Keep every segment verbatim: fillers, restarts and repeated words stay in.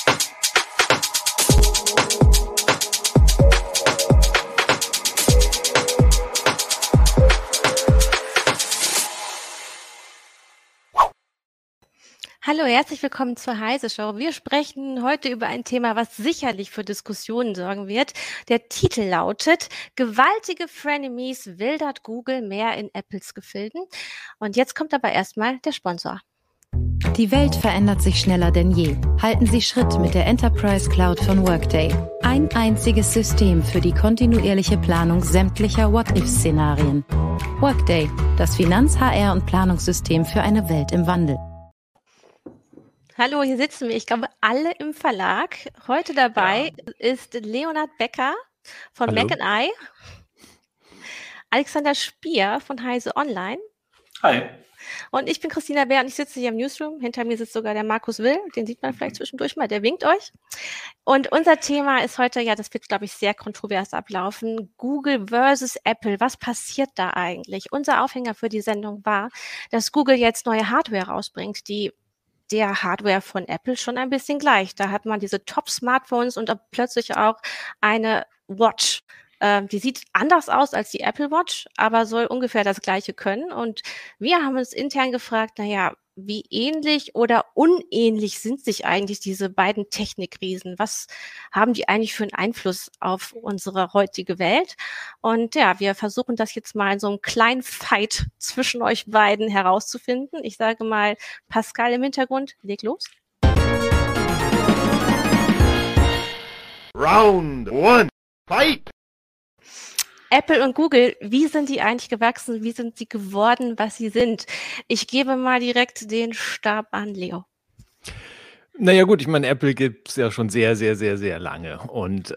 Hallo, herzlich willkommen zur Heise Show. Wir sprechen heute über ein Thema, was sicherlich für Diskussionen sorgen wird. Der Titel lautet: Gewaltige Frenemies wildert Google mehr in Apples Gefilden. Und jetzt kommt aber erstmal der Sponsor. Die Welt verändert sich schneller denn je. Halten Sie Schritt mit der Enterprise Cloud von Workday. Ein einziges System für die kontinuierliche Planung sämtlicher What-If-Szenarien. Workday, das Finanz-H R- und Planungssystem für eine Welt im Wandel. Hallo, hier sitzen wir, ich glaube, alle im Verlag. Heute dabei ja. ist Leonhard Becker von Hallo. Mac and I, Alexander Spier von Heise Online. Hi. Und ich bin Christina Bär und ich sitze hier im Newsroom. Hinter mir sitzt sogar der Markus Will, den sieht man vielleicht zwischendurch mal, der winkt euch. Und unser Thema ist heute, ja, das wird, glaube ich, sehr kontrovers ablaufen, Google versus Apple. Was passiert da eigentlich? Unser Aufhänger für die Sendung war, dass Google jetzt neue Hardware rausbringt, die der Hardware von Apple schon ein bisschen gleich. Da hat man diese Top-Smartphones und plötzlich auch eine Watch. Ähm, die sieht anders aus als die Apple Watch, aber soll ungefähr das Gleiche können. Und wir haben uns intern gefragt, naja, wie ähnlich oder unähnlich sind sich eigentlich diese beiden Technikriesen? Was haben die eigentlich für einen Einfluss auf unsere heutige Welt? Und ja, wir versuchen das jetzt mal in so einem kleinen Fight zwischen euch beiden herauszufinden. Ich sage mal, Pascal im Hintergrund, leg los. Round one, fight! Apple und Google, wie sind die eigentlich gewachsen? Wie sind sie geworden, was sie sind? Ich gebe mal direkt den Stab an Leo. Naja gut, ich meine, Apple gibt es ja schon sehr, sehr, sehr, sehr lange und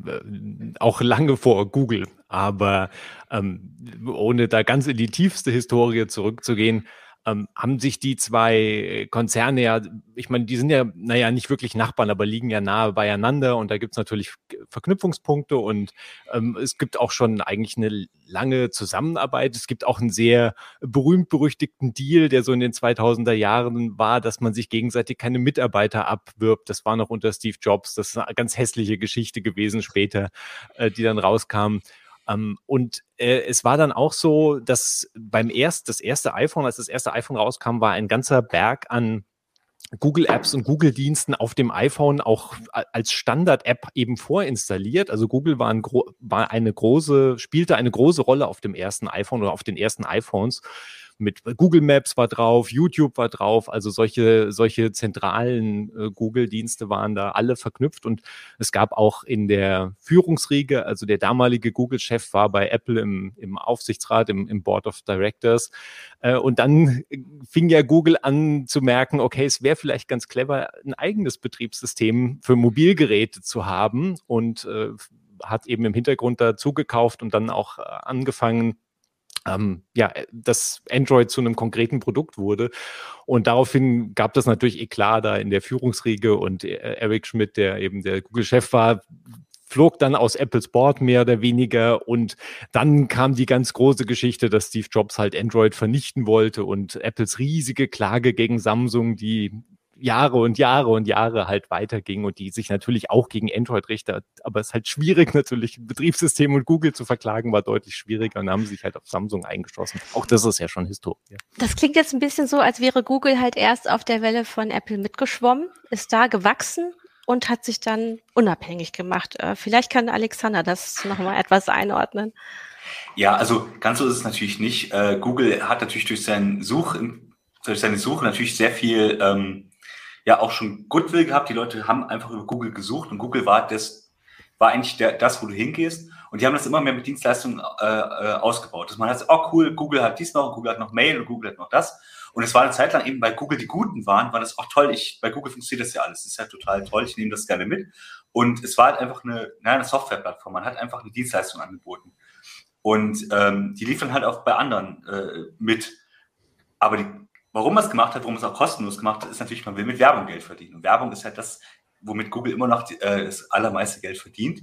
ähm, auch lange vor Google. Aber ähm, ohne da ganz in die tiefste Historie zurückzugehen, ähm, haben sich die zwei Konzerne ja, ich meine, die sind ja, naja, nicht wirklich Nachbarn, aber liegen ja nahe beieinander und da gibt es natürlich Verknüpfungspunkte und ähm, es gibt auch schon eigentlich eine lange Zusammenarbeit. Es gibt auch einen sehr berühmt-berüchtigten Deal, der so in den zweitausender Jahren war, dass man sich gegenseitig keine Mitarbeiter abwirbt. Das war noch unter Steve Jobs. Das ist eine ganz hässliche Geschichte gewesen später, äh, die dann rauskam. Um, und äh, es war dann auch so, dass beim erst, das erste iPhone, als das erste iPhone rauskam, war ein ganzer Berg an Google-Apps und Google-Diensten auf dem iPhone auch als Standard-App eben vorinstalliert. Also Google war, ein gro- war eine große, spielte eine große Rolle auf dem ersten iPhone oder auf den ersten iPhones. Mit Google Maps war drauf, YouTube war drauf, also solche, solche zentralen äh, Google-Dienste waren da alle verknüpft und es gab auch in der Führungsriege, also der damalige Google-Chef war bei Apple im, im Aufsichtsrat, im, im Board of Directors äh, und dann fing ja Google an zu merken, okay, es wäre vielleicht ganz clever, ein eigenes Betriebssystem für Mobilgeräte zu haben und äh, hat eben im Hintergrund dazu gekauft und dann auch äh, angefangen, Ähm, ja, dass Android zu einem konkreten Produkt wurde. Und daraufhin gab das natürlich Eklat da in der Führungsriege und äh, Eric Schmidt, der eben der Google-Chef war, flog dann aus Apples Board mehr oder weniger und dann kam die ganz große Geschichte, dass Steve Jobs halt Android vernichten wollte und Apples riesige Klage gegen Samsung, die Jahre und Jahre und Jahre halt weiterging und die sich natürlich auch gegen Android richtet. Aber es ist halt schwierig natürlich, ein Betriebssystem und Google zu verklagen, war deutlich schwieriger und haben sich halt auf Samsung eingeschossen. Auch das ist ja schon Historie. Das klingt jetzt ein bisschen so, als wäre Google halt erst auf der Welle von Apple mitgeschwommen, ist da gewachsen und hat sich dann unabhängig gemacht. Äh, vielleicht kann Alexander das nochmal etwas einordnen. Ja, also ganz so ist es natürlich nicht. Äh, Google hat natürlich durch, seinen Such, durch seine Suche natürlich sehr viel ähm, ja auch schon Goodwill gehabt. Die Leute haben einfach über Google gesucht und Google war das, war eigentlich der, das, wo du hingehst. Und die haben das immer mehr mit Dienstleistungen äh, äh, ausgebaut. Dass man hat, oh cool, Google hat dies noch, Google hat noch Mail und Google hat noch das. Und es war eine Zeit lang eben, weil Google die Guten waren, war das auch toll. Ich, bei Google funktioniert das ja alles. Das ist ja total toll. Ich nehme das gerne mit. Und es war halt einfach eine, naja, eine Softwareplattform. Man hat einfach eine Dienstleistung angeboten. Und ähm, die liefern halt auch bei anderen äh, mit. Aber die, warum man es gemacht hat, warum es auch kostenlos gemacht hat, ist natürlich, man will mit Werbung Geld verdienen. Und Werbung ist halt das, womit Google immer noch die, äh, das allermeiste Geld verdient.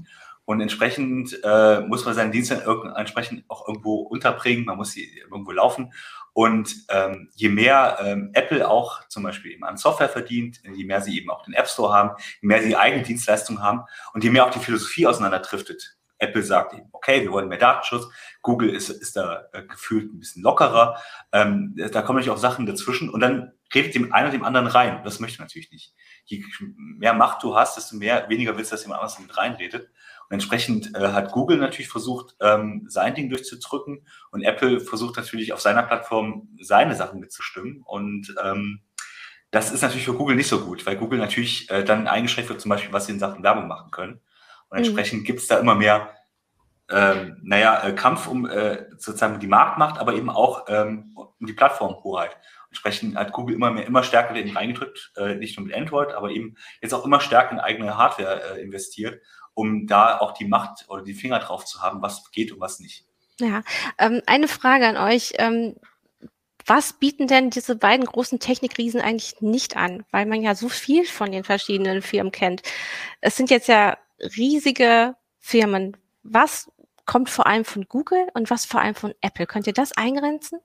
Und entsprechend äh, muss man seinen Dienst dann irg- entsprechend auch irgendwo unterbringen, man muss sie irgendwo laufen. Und ähm, je mehr ähm, Apple auch zum Beispiel eben an Software verdient, je mehr sie eben auch den App Store haben, je mehr sie eigene Dienstleistungen haben und je mehr auch die Philosophie auseinanderdriftet. Apple sagt eben, okay, wir wollen mehr Datenschutz. Google ist, ist da äh, gefühlt ein bisschen lockerer. Ähm, da kommen natürlich auch Sachen dazwischen und dann redet dem einer dem anderen rein. Das möchte man natürlich nicht. Je mehr Macht du hast, desto mehr, weniger willst du, dass jemand anders mit reinredet. Und entsprechend äh, hat Google natürlich versucht, ähm, sein Ding durchzudrücken und Apple versucht natürlich auf seiner Plattform seine Sachen mitzustimmen. Und ähm, das ist natürlich für Google nicht so gut, weil Google natürlich äh, dann eingeschränkt wird, zum Beispiel, was sie in Sachen Werbung machen können. Und entsprechend mhm. gibt es da immer mehr, ähm, naja, äh, Kampf um äh, sozusagen die Marktmacht, aber eben auch ähm, um die Plattformhoheit. Entsprechend hat Google immer mehr, immer stärker eben reingedrückt, äh, nicht nur mit Android, aber eben jetzt auch immer stärker in eigene Hardware äh, investiert, um da auch die Macht oder die Finger drauf zu haben, was geht und was nicht. Ja, ähm, eine Frage an euch. Ähm, was bieten denn diese beiden großen Technikriesen eigentlich nicht an? Weil man ja so viel von den verschiedenen Firmen kennt. Es sind jetzt ja riesige Firmen. Was kommt vor allem von Google und was vor allem von Apple? Könnt ihr das eingrenzen?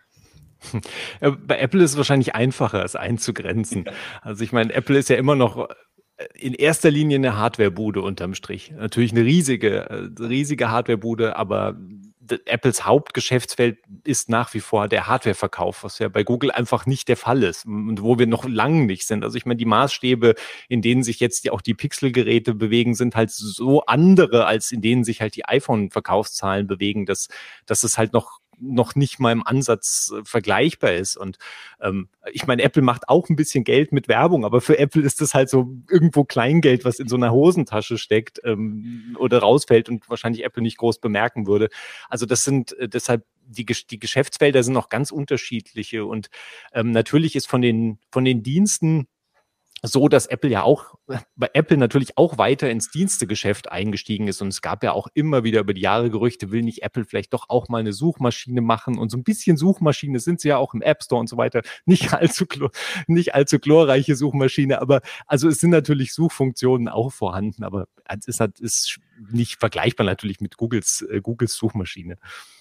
Bei Apple ist es wahrscheinlich einfacher, es einzugrenzen. Also ich meine, Apple ist ja immer noch in erster Linie eine Hardwarebude unterm Strich. Natürlich eine riesige, riesige Hardwarebude, aber Apples Hauptgeschäftsfeld ist nach wie vor der Hardwareverkauf, was ja bei Google einfach nicht der Fall ist und wo wir noch lange nicht sind. Also ich meine, die Maßstäbe, in denen sich jetzt auch die Pixel-Geräte bewegen, sind halt so andere, als in denen sich halt die iPhone-Verkaufszahlen bewegen, dass, dass es halt noch noch nicht mal im Ansatz äh, vergleichbar ist. Und ähm, ich meine, Apple macht auch ein bisschen Geld mit Werbung, aber für Apple ist das halt so irgendwo Kleingeld, was in so einer Hosentasche steckt ähm, oder rausfällt und wahrscheinlich Apple nicht groß bemerken würde. Also das sind äh, deshalb die, die Geschäftsfelder sind noch ganz unterschiedliche und ähm, natürlich ist von den, von den Diensten so, dass Apple ja auch, bei Apple natürlich auch weiter ins Dienstegeschäft eingestiegen ist und es gab ja auch immer wieder über die Jahre Gerüchte, will nicht Apple vielleicht doch auch mal eine Suchmaschine machen und so ein bisschen Suchmaschine sind sie ja auch im App Store und so weiter, nicht allzu, nicht allzu glorreiche Suchmaschine, aber also es sind natürlich Suchfunktionen auch vorhanden, aber es ist, halt, ist nicht vergleichbar natürlich mit Googles, äh, Googles Suchmaschine.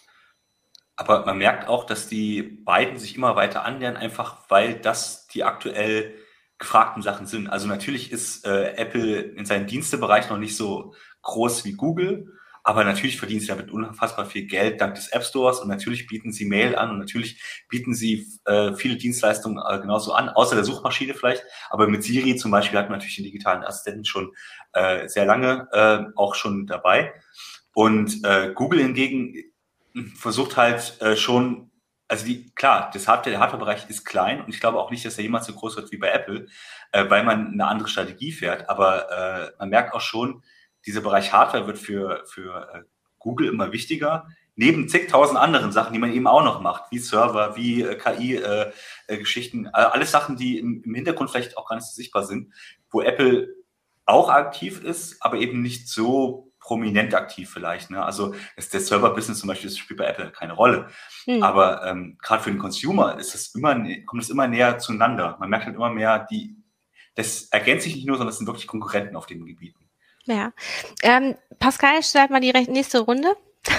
Aber man merkt auch, dass die beiden sich immer weiter annähern, einfach weil das die aktuell gefragten Sachen sind. Also natürlich ist äh, Apple in seinem Dienstebereich noch nicht so groß wie Google, aber natürlich verdienen sie damit unfassbar viel Geld dank des App Stores und natürlich bieten sie Mail an und natürlich bieten sie äh, viele Dienstleistungen äh, genauso an, außer der Suchmaschine vielleicht, aber mit Siri zum Beispiel hat man natürlich den digitalen Assistenten schon äh, sehr lange äh, auch schon dabei und äh, Google hingegen versucht halt äh, schon, also die, klar, das Hardware, der Hardware-Bereich ist klein und ich glaube auch nicht, dass er jemals so groß wird wie bei Apple, äh, weil man eine andere Strategie fährt. Aber äh, man merkt auch schon, dieser Bereich Hardware wird für, für äh, Google immer wichtiger, neben zigtausend anderen Sachen, die man eben auch noch macht, wie Server, wie äh, K I-Geschichten, äh, äh, alles Sachen, die im, im Hintergrund vielleicht auch gar nicht so sichtbar sind, wo Apple auch aktiv ist, aber eben nicht so prominent aktiv vielleicht. Ne? Also das, das Server-Business zum Beispiel, das spielt bei Apple keine Rolle. Hm. Aber ähm, gerade für den Consumer ist es immer, kommt es immer näher zueinander. Man merkt halt immer mehr, die, das ergänzt sich nicht nur, sondern es sind wirklich Konkurrenten auf den Gebieten. Ja. Ähm, Pascal, start mal die nächste Runde.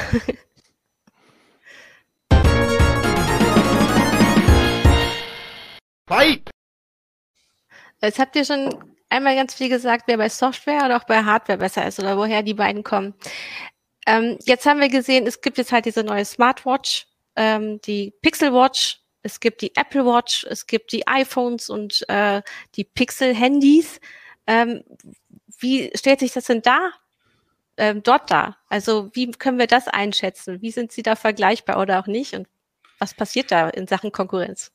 Fight! Jetzt habt ihr schon einmal ganz viel gesagt, wer bei Software oder auch bei Hardware besser ist oder woher die beiden kommen. Ähm, jetzt haben wir gesehen, es gibt jetzt halt diese neue Smartwatch, ähm, die Pixel Watch, es gibt die Apple Watch, es gibt die iPhones und äh, die Pixel-Handys. Ähm, wie stellt sich das denn da, ähm, dort dar? Also wie können wir das einschätzen? Wie sind sie da vergleichbar oder auch nicht? Und was passiert da in Sachen Konkurrenz?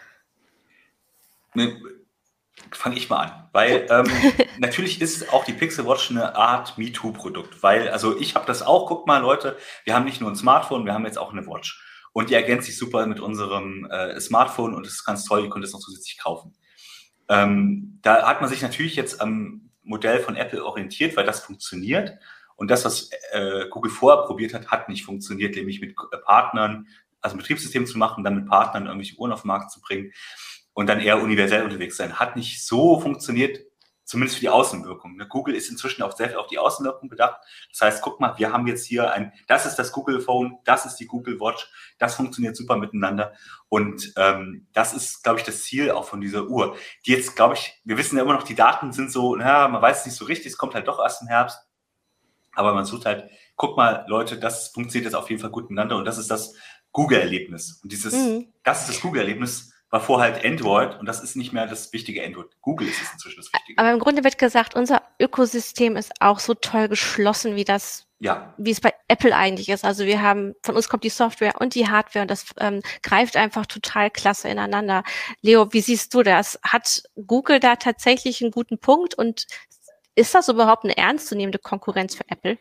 Ne, fange ich mal an, weil ähm, natürlich ist auch die Pixel Watch eine Art MeToo-Produkt, weil, also ich habe das auch, guckt mal Leute, wir haben nicht nur ein Smartphone, wir haben jetzt auch eine Watch und die ergänzt sich super mit unserem äh, Smartphone und das ist ganz toll, ihr könnt es noch zusätzlich kaufen. Ähm, da hat man sich natürlich jetzt am Modell von Apple orientiert, weil das funktioniert und das, was äh, Google vorher probiert hat, hat nicht funktioniert, nämlich mit äh, Partnern, also ein Betriebssystem zu machen, dann mit Partnern irgendwelche Uhren auf den Markt zu bringen und dann eher universell unterwegs sein. Hat nicht so funktioniert, zumindest für die Außenwirkung. Ne? Google ist inzwischen auch sehr viel auf die Außenwirkung bedacht. Das heißt, guck mal, wir haben jetzt hier ein, das ist das Google Phone, das ist die Google Watch, das funktioniert super miteinander. Und ähm, das ist, glaube ich, das Ziel auch von dieser Uhr. Die jetzt, glaube ich, wir wissen ja immer noch, die Daten sind so, naja, man weiß es nicht so richtig, es kommt halt doch erst im Herbst. Aber man sucht halt, guck mal, Leute, das funktioniert jetzt auf jeden Fall gut miteinander und das ist das Google-Erlebnis. Und dieses, mhm. das ist das Google-Erlebnis, war vorher halt Android und das ist nicht mehr das wichtige Android. Google ist es inzwischen das Wichtige. Aber im Grunde wird gesagt, unser Ökosystem ist auch so toll geschlossen, wie das, ja. wie es bei Apple eigentlich ist. Also wir haben, von uns kommt die Software und die Hardware und das ähm, greift einfach total klasse ineinander. Leo, wie siehst du das? Hat Google da tatsächlich einen guten Punkt und ist das überhaupt eine ernstzunehmende Konkurrenz für Apple?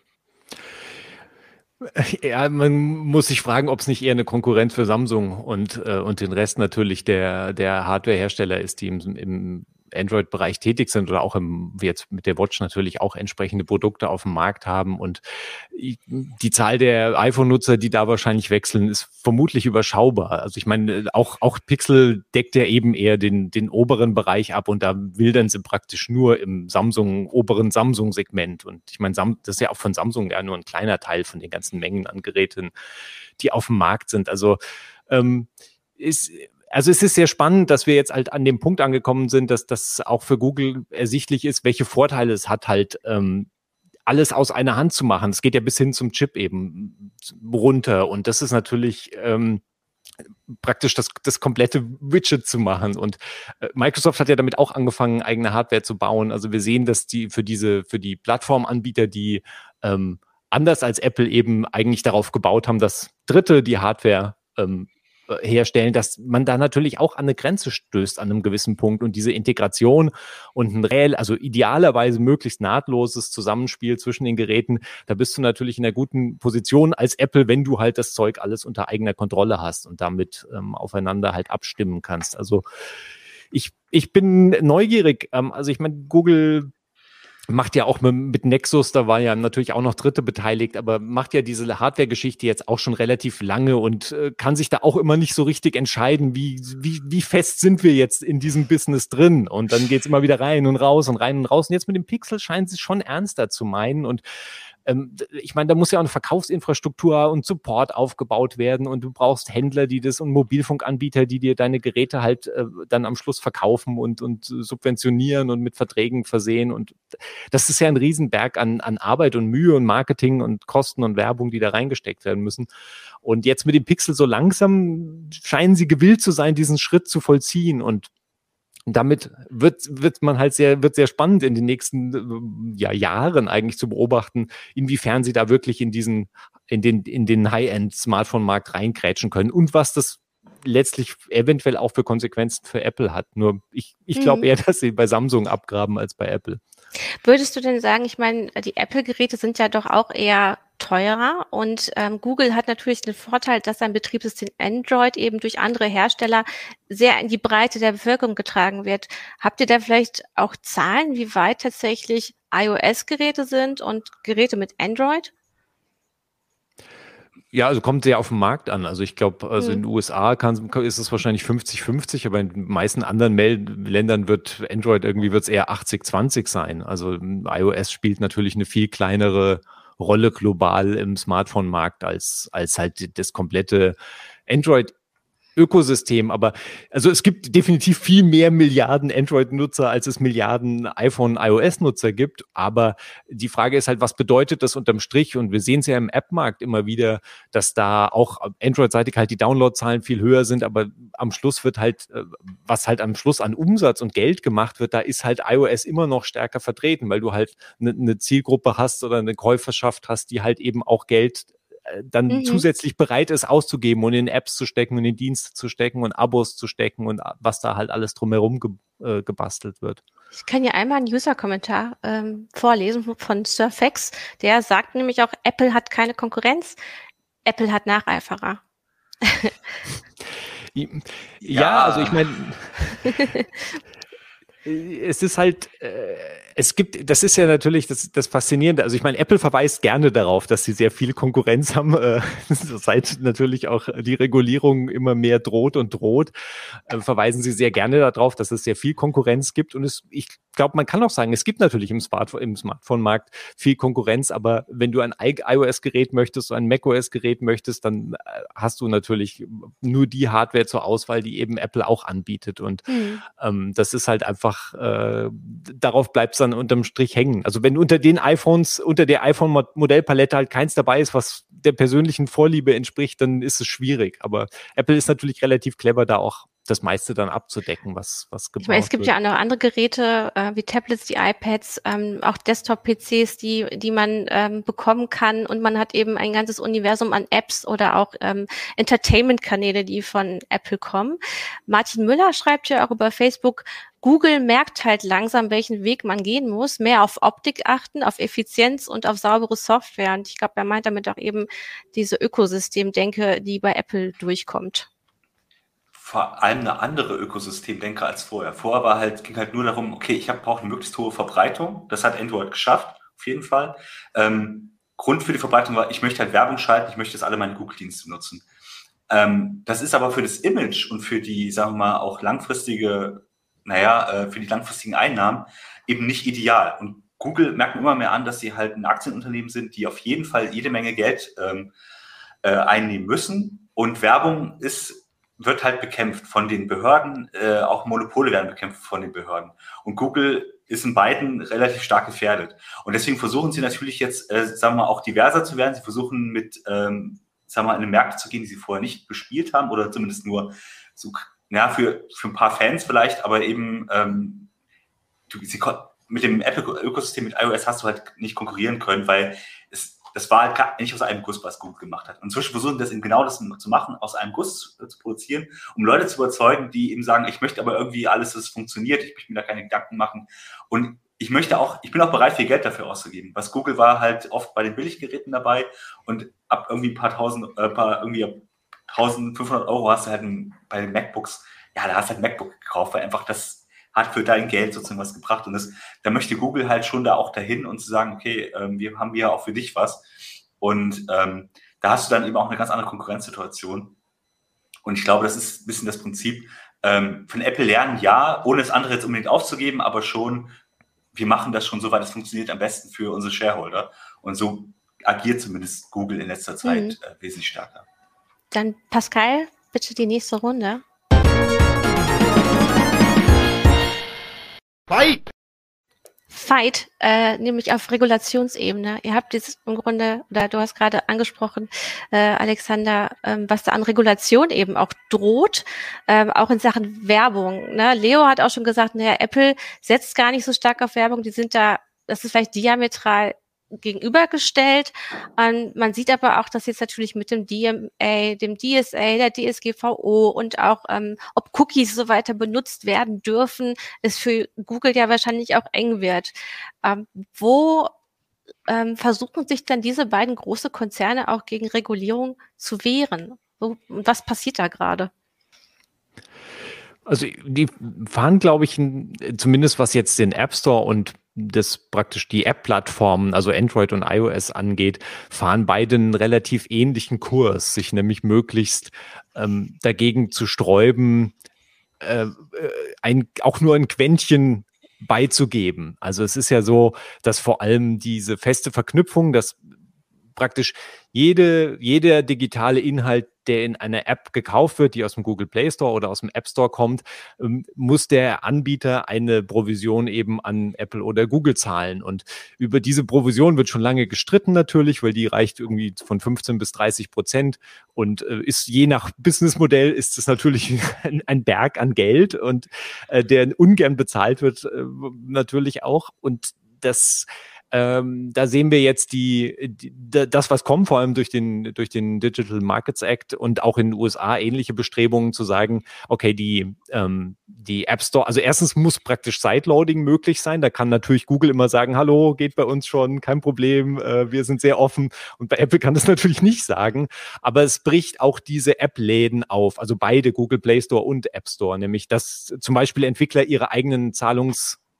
Ja, man muss sich fragen, ob es nicht eher eine Konkurrenz für Samsung und äh, und den Rest natürlich der der Hardwarehersteller ist, die im, im Android-Bereich tätig sind oder auch im, jetzt mit der Watch natürlich auch entsprechende Produkte auf dem Markt haben. Und die Zahl der iPhone-Nutzer, die da wahrscheinlich wechseln, ist vermutlich überschaubar. Also ich meine, auch, auch Pixel deckt ja eben eher den, den oberen Bereich ab und da wildern sie praktisch nur im Samsung, oberen Samsung-Segment. Und ich meine, das ist ja auch von Samsung ja nur ein kleiner Teil von den ganzen Mengen an Geräten, die auf dem Markt sind. Also ähm, ist Also es ist sehr spannend, dass wir jetzt halt an dem Punkt angekommen sind, dass das auch für Google ersichtlich ist, welche Vorteile es hat, halt ähm, alles aus einer Hand zu machen. Es geht ja bis hin zum Chip eben runter und das ist natürlich ähm, praktisch das, das komplette Widget zu machen. Und äh, Microsoft hat ja damit auch angefangen, eigene Hardware zu bauen. Also wir sehen, dass die für diese für die Plattformanbieter, die ähm, anders als Apple eben eigentlich darauf gebaut haben, dass Dritte die Hardware ähm, herstellen, dass man da natürlich auch an eine Grenze stößt an einem gewissen Punkt und diese Integration und ein reell, also idealerweise möglichst nahtloses Zusammenspiel zwischen den Geräten, da bist du natürlich in einer guten Position als Apple, wenn du halt das Zeug alles unter eigener Kontrolle hast und damit ähm, aufeinander halt abstimmen kannst. Also ich, ich bin neugierig, ähm, also ich meine, Google macht ja auch mit, mit Nexus, da war ja natürlich auch noch Dritte beteiligt, aber macht ja diese Hardware-Geschichte jetzt auch schon relativ lange und äh, kann sich da auch immer nicht so richtig entscheiden, wie, wie, wie fest sind wir jetzt in diesem Business drin. Und dann geht's immer wieder rein und raus und rein und raus. Und jetzt mit dem Pixel scheint es schon ernster zu meinen. Und ähm, ich meine, da muss ja auch eine Verkaufsinfrastruktur und Support aufgebaut werden und du brauchst Händler, die das und Mobilfunkanbieter, die dir deine Geräte halt äh, dann am Schluss verkaufen und, und subventionieren und mit Verträgen versehen. Und das ist ja ein Riesenberg an, an Arbeit und Mühe und Marketing und Kosten und Werbung, die da reingesteckt werden müssen. Und jetzt mit dem Pixel so langsam scheinen sie gewillt zu sein, diesen Schritt zu vollziehen. Und damit wird, wird man halt sehr, wird sehr spannend in den nächsten ja, Jahren eigentlich zu beobachten, inwiefern sie da wirklich in diesen, in den, in den High-End-Smartphone-Markt reinkrätschen können und was das letztlich eventuell auch für Konsequenzen für Apple hat. Nur ich, ich glaube eher, dass sie bei Samsung abgraben als bei Apple. Würdest du denn sagen, ich meine, die Apple-Geräte sind ja doch auch eher teurer und ähm, Google hat natürlich den Vorteil, dass sein Betriebssystem Android eben durch andere Hersteller sehr in die Breite der Bevölkerung getragen wird. Habt ihr da vielleicht auch Zahlen, wie weit tatsächlich iOS-Geräte sind und Geräte mit Android? Ja, also kommt sehr auf den Markt an. Also ich glaube, also hm. in den U S A kann, ist es wahrscheinlich fünfzig fünfzig, aber in den meisten anderen Mel- Ländern wird Android irgendwie wird's eher achtzig zwanzig sein. Also iOS spielt natürlich eine viel kleinere Rolle global im Smartphone-Markt als, als halt das komplette Android Ökosystem, aber also es gibt definitiv viel mehr Milliarden Android-Nutzer, als es Milliarden iPhone-iOS-Nutzer gibt, aber die Frage ist halt, was bedeutet das unterm Strich? Und wir sehen es ja im App-Markt immer wieder, dass da auch Android-seitig halt die Download-Zahlen viel höher sind, aber am Schluss wird halt, was halt am Schluss an Umsatz und Geld gemacht wird, da ist halt iOS immer noch stärker vertreten, weil du halt eine, eine Zielgruppe hast oder eine Käuferschaft hast, die halt eben auch Geld dann mhm. zusätzlich bereit ist auszugeben und in Apps zu stecken und in Dienste zu stecken und Abos zu stecken und was da halt alles drumherum ge, äh, gebastelt wird. Ich kann ja einmal einen User-Kommentar ähm, vorlesen von Surfax, der sagt nämlich auch, Apple hat keine Konkurrenz, Apple hat Nacheiferer. ja, ja, also ich meine... Es ist halt, äh, es gibt, das ist ja natürlich das, das Faszinierende. Also ich meine, Apple verweist gerne darauf, dass sie sehr viel Konkurrenz haben, äh, seit natürlich auch die Regulierung immer mehr droht und droht, äh, verweisen sie sehr gerne darauf, dass es sehr viel Konkurrenz gibt. Und es, ich glaube, man kann auch sagen, es gibt natürlich im, Smart- im Smartphone-Markt viel Konkurrenz, aber wenn du ein iOS-Gerät möchtest, ein macOS-Gerät möchtest, dann hast du natürlich nur die Hardware zur Auswahl, die eben Apple auch anbietet. Und mhm. ähm, das ist halt einfach, äh, darauf bleibt es dann unterm Strich hängen. Also wenn unter den iPhones, unter der iPhone-Modellpalette halt keins dabei ist, was der persönlichen Vorliebe entspricht, dann ist es schwierig. Aber Apple ist natürlich relativ clever, da auch das meiste dann abzudecken, was, was gebraucht Ich meine, es gibt wird. ja auch noch andere Geräte, äh, wie Tablets, die iPads, ähm, auch Desktop-P Cs, die, die man ähm, bekommen kann. Und man hat eben ein ganzes Universum an Apps oder auch ähm, Entertainment-Kanäle, die von Apple kommen. Martin Müller schreibt ja auch über Facebook, Google merkt halt langsam, welchen Weg man gehen muss, mehr auf Optik achten, auf Effizienz und auf saubere Software. Und ich glaube, er meint damit auch eben diese Ökosystemdenke, die bei Apple durchkommt. Vor allem eine andere Ökosystemdenke als vorher. Vorher war halt, ging halt nur darum, okay, ich brauche eine möglichst hohe Verbreitung. Das hat Android geschafft, auf jeden Fall. Ähm, Grund für die Verbreitung war, ich möchte halt Werbung schalten, ich möchte, dass alle meine Google-Dienste nutzen. Ähm, das ist aber für das Image und für die, sagen wir mal, auch langfristige, naja, äh, für die langfristigen Einnahmen eben nicht ideal. Und Google merkt immer mehr an, dass sie halt ein Aktienunternehmen sind, die auf jeden Fall jede Menge Geld ähm, äh, einnehmen müssen. Und Werbung ist wird halt bekämpft von den Behörden, äh, auch Monopole werden bekämpft von den Behörden. Und Google ist in beiden relativ stark gefährdet. Und deswegen versuchen sie natürlich jetzt, äh, sagen wir mal, auch diverser zu werden. Sie versuchen mit, ähm, sagen wir mal, in eine Märkte zu gehen, die sie vorher nicht bespielt haben oder zumindest nur so, ja, für, für ein paar Fans vielleicht, aber eben ähm, du, sie, mit dem Apple-Ökosystem, mit iOS hast du halt nicht konkurrieren können, weil es das war halt nicht aus einem Guss, was Google gemacht hat. Und inzwischen versuchen das eben genau das zu machen, aus einem Guss zu, zu produzieren, um Leute zu überzeugen, die eben sagen, ich möchte aber irgendwie alles, dass es funktioniert, ich möchte mir da keine Gedanken machen. Und ich möchte auch, ich bin auch bereit, viel Geld dafür auszugeben. Was Google war halt oft bei den Billiggeräten dabei und ab irgendwie ein paar tausend, äh, paar irgendwie eintausendfünfhundert Euro hast du halt ein, bei den MacBooks, ja, da hast du halt ein MacBook gekauft, weil einfach das hat für dein Geld sozusagen was gebracht. Und das, da möchte Google halt schon da auch dahin und zu sagen, okay, ähm, wir haben ja auch für dich was. Und ähm, da hast du dann eben auch eine ganz andere Konkurrenzsituation. Und ich glaube, das ist ein bisschen das Prinzip, ähm, von Apple lernen, ja, ohne das andere jetzt unbedingt aufzugeben, aber schon, wir machen das schon so, weil das funktioniert am besten für unsere Shareholder. Und so agiert zumindest Google in letzter Zeit mhm. äh, wesentlich stärker. Dann Pascal, bitte die nächste Runde. Fight! Fight, äh, nämlich auf Regulationsebene. Ihr habt jetzt im Grunde, oder du hast gerade angesprochen, äh, Alexander, ähm, was da an Regulation eben auch droht, ähm, auch in Sachen Werbung. Ne? Leo hat auch schon gesagt, naja, Apple setzt gar nicht so stark auf Werbung, die sind da, das ist vielleicht diametral gegenübergestellt. Und man sieht aber auch, dass jetzt natürlich mit dem D M A, dem D S A, der D S G V O und auch, ähm, ob Cookies so weiter benutzt werden dürfen, es für Google ja wahrscheinlich auch eng wird. Ähm, wo ähm, versuchen sich dann diese beiden große Konzerne auch gegen Regulierung zu wehren? Wo, was passiert da gerade? Also die fahren, glaube ich, zumindest was jetzt den App Store und das praktisch die App-Plattformen, also Android und iOS angeht, fahren beide einen relativ ähnlichen Kurs, sich nämlich möglichst ähm, dagegen zu sträuben, äh, ein, auch nur ein Quäntchen beizugeben. Also es ist ja so, dass vor allem diese feste Verknüpfung, dass praktisch jede, jeder digitale Inhalt, der in einer App gekauft wird, die aus dem Google Play Store oder aus dem App Store kommt, ähm, muss der Anbieter eine Provision eben an Apple oder Google zahlen. Und über diese Provision wird schon lange gestritten natürlich, weil die reicht irgendwie von fünfzehn bis dreißig Prozent und äh, ist je nach Businessmodell ist es natürlich ein, ein Berg an Geld und äh, der ungern bezahlt wird äh, natürlich auch. Und das Ähm, da sehen wir jetzt die, die das, was kommt, vor allem durch den durch den Digital Markets Act und auch in den U S A ähnliche Bestrebungen zu sagen, okay, die ähm, die App Store, also erstens muss praktisch Sideloading möglich sein. Da kann natürlich Google immer sagen, hallo, geht bei uns schon, kein Problem, äh, wir sind sehr offen. Und bei Apple kann das natürlich nicht sagen. Aber es bricht auch diese App-Läden auf, also beide Google Play Store und App Store, nämlich dass zum Beispiel Entwickler ihre eigenen Zahlungs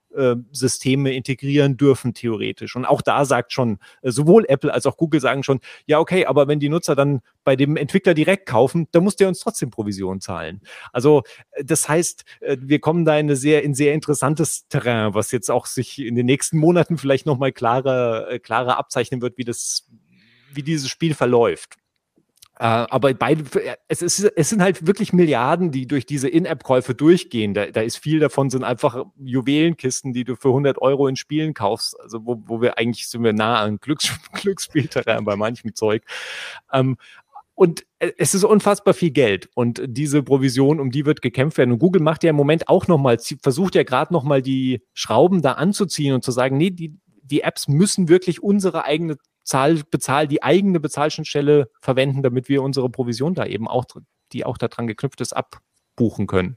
äh, Systeme integrieren dürfen, theoretisch. Und auch da sagt schon, äh, sowohl Apple als auch Google sagen schon, ja okay, aber wenn die Nutzer dann bei dem Entwickler direkt kaufen, dann muss der uns trotzdem Provision zahlen. Also äh, das heißt, äh, wir kommen da in eine sehr, in sehr interessantes Terrain, was jetzt auch sich in den nächsten Monaten vielleicht nochmal klarer, äh, klarer abzeichnen wird, wie das, wie dieses Spiel verläuft. Uh, aber beide, es, ist, es sind halt wirklich Milliarden, die durch diese In-App-Käufe durchgehen. Da, da ist viel davon, sind einfach Juwelenkisten, die du für hundert Euro in Spielen kaufst. Also wo, wo wir eigentlich sind wir nah an Glücks, Glücksspielterrain bei manchem Zeug. Um, und es ist unfassbar viel Geld. Und diese Provision, um die wird gekämpft werden. Und Google macht ja im Moment auch nochmal, versucht ja gerade nochmal die Schrauben da anzuziehen und zu sagen, nee, die, die Apps müssen wirklich unsere eigene Zahl, bezahl, die eigene Bezahlschnittstelle verwenden, damit wir unsere Provision da eben auch, die auch daran geknüpft ist, abbuchen können.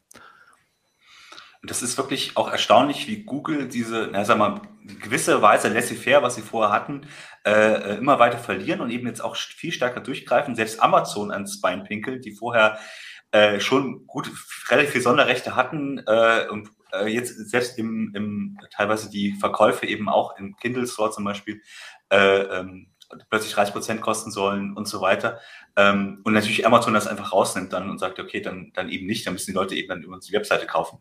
Und das ist wirklich auch erstaunlich, wie Google diese, na, sag mal, gewisse Weise laissez-faire, was sie vorher hatten, äh, immer weiter verlieren und eben jetzt auch viel stärker durchgreifen. Selbst Amazon ans Bein pinkelt, die vorher äh, schon gut relativ viel Sonderrechte hatten äh, und äh, jetzt selbst im, im teilweise die Verkäufe eben auch im Kindle Store zum Beispiel Äh, ähm, plötzlich dreißig Prozent kosten sollen und so weiter. Ähm, und natürlich Amazon das einfach rausnimmt dann und sagt, okay, dann, dann eben nicht, dann müssen die Leute eben dann über die Webseite kaufen.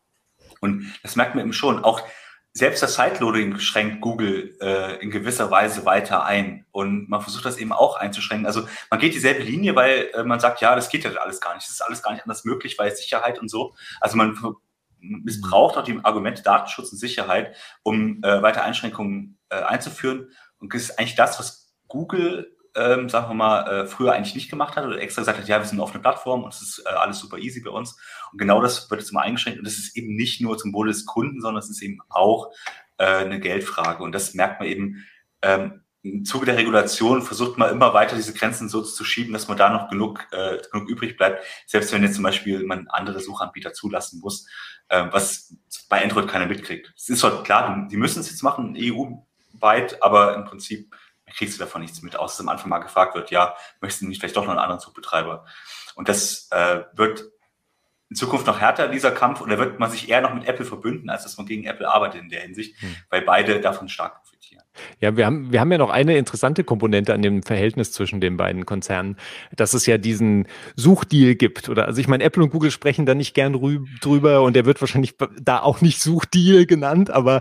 Und das merkt man eben schon. Auch selbst das Sideloading schränkt Google äh, in gewisser Weise weiter ein. Und man versucht das eben auch einzuschränken. Also man geht dieselbe Linie, weil äh, man sagt, ja, das geht ja alles gar nicht. Das ist alles gar nicht anders möglich, weil Sicherheit und so. Also man missbraucht auch die Argumente Datenschutz und Sicherheit, um äh, weiter Einschränkungen äh, einzuführen. Und das ist eigentlich das, was Google, ähm, sagen wir mal, äh, früher eigentlich nicht gemacht hat oder extra gesagt hat, ja, wir sind eine offene Plattform und es ist äh, alles super easy bei uns. Und genau das wird jetzt immer eingeschränkt. Und das ist eben nicht nur zum Wohle des Kunden, sondern es ist eben auch äh, eine Geldfrage. Und das merkt man eben ähm, im Zuge der Regulation, versucht man immer weiter diese Grenzen so zu schieben, dass man da noch genug, äh, genug übrig bleibt. Selbst wenn jetzt zum Beispiel man andere Suchanbieter zulassen muss, äh, was bei Android keiner mitkriegt. Es ist halt klar, die müssen es jetzt machen, E U weit, aber im Prinzip kriegst du davon nichts mit, außer dass am Anfang mal gefragt wird, ja, möchtest du nicht vielleicht doch noch einen anderen Suchbetreiber? Und das äh, wird in Zukunft noch härter, dieser Kampf, und da wird man sich eher noch mit Apple verbünden, als dass man gegen Apple arbeitet in der Hinsicht, hm. weil beide davon stark profitieren. Ja, wir haben, wir haben ja noch eine interessante Komponente an dem Verhältnis zwischen den beiden Konzernen, dass es ja diesen Suchdeal gibt. Oder, also ich meine, Apple und Google sprechen da nicht gern rü- drüber und der wird wahrscheinlich da auch nicht Suchdeal genannt, aber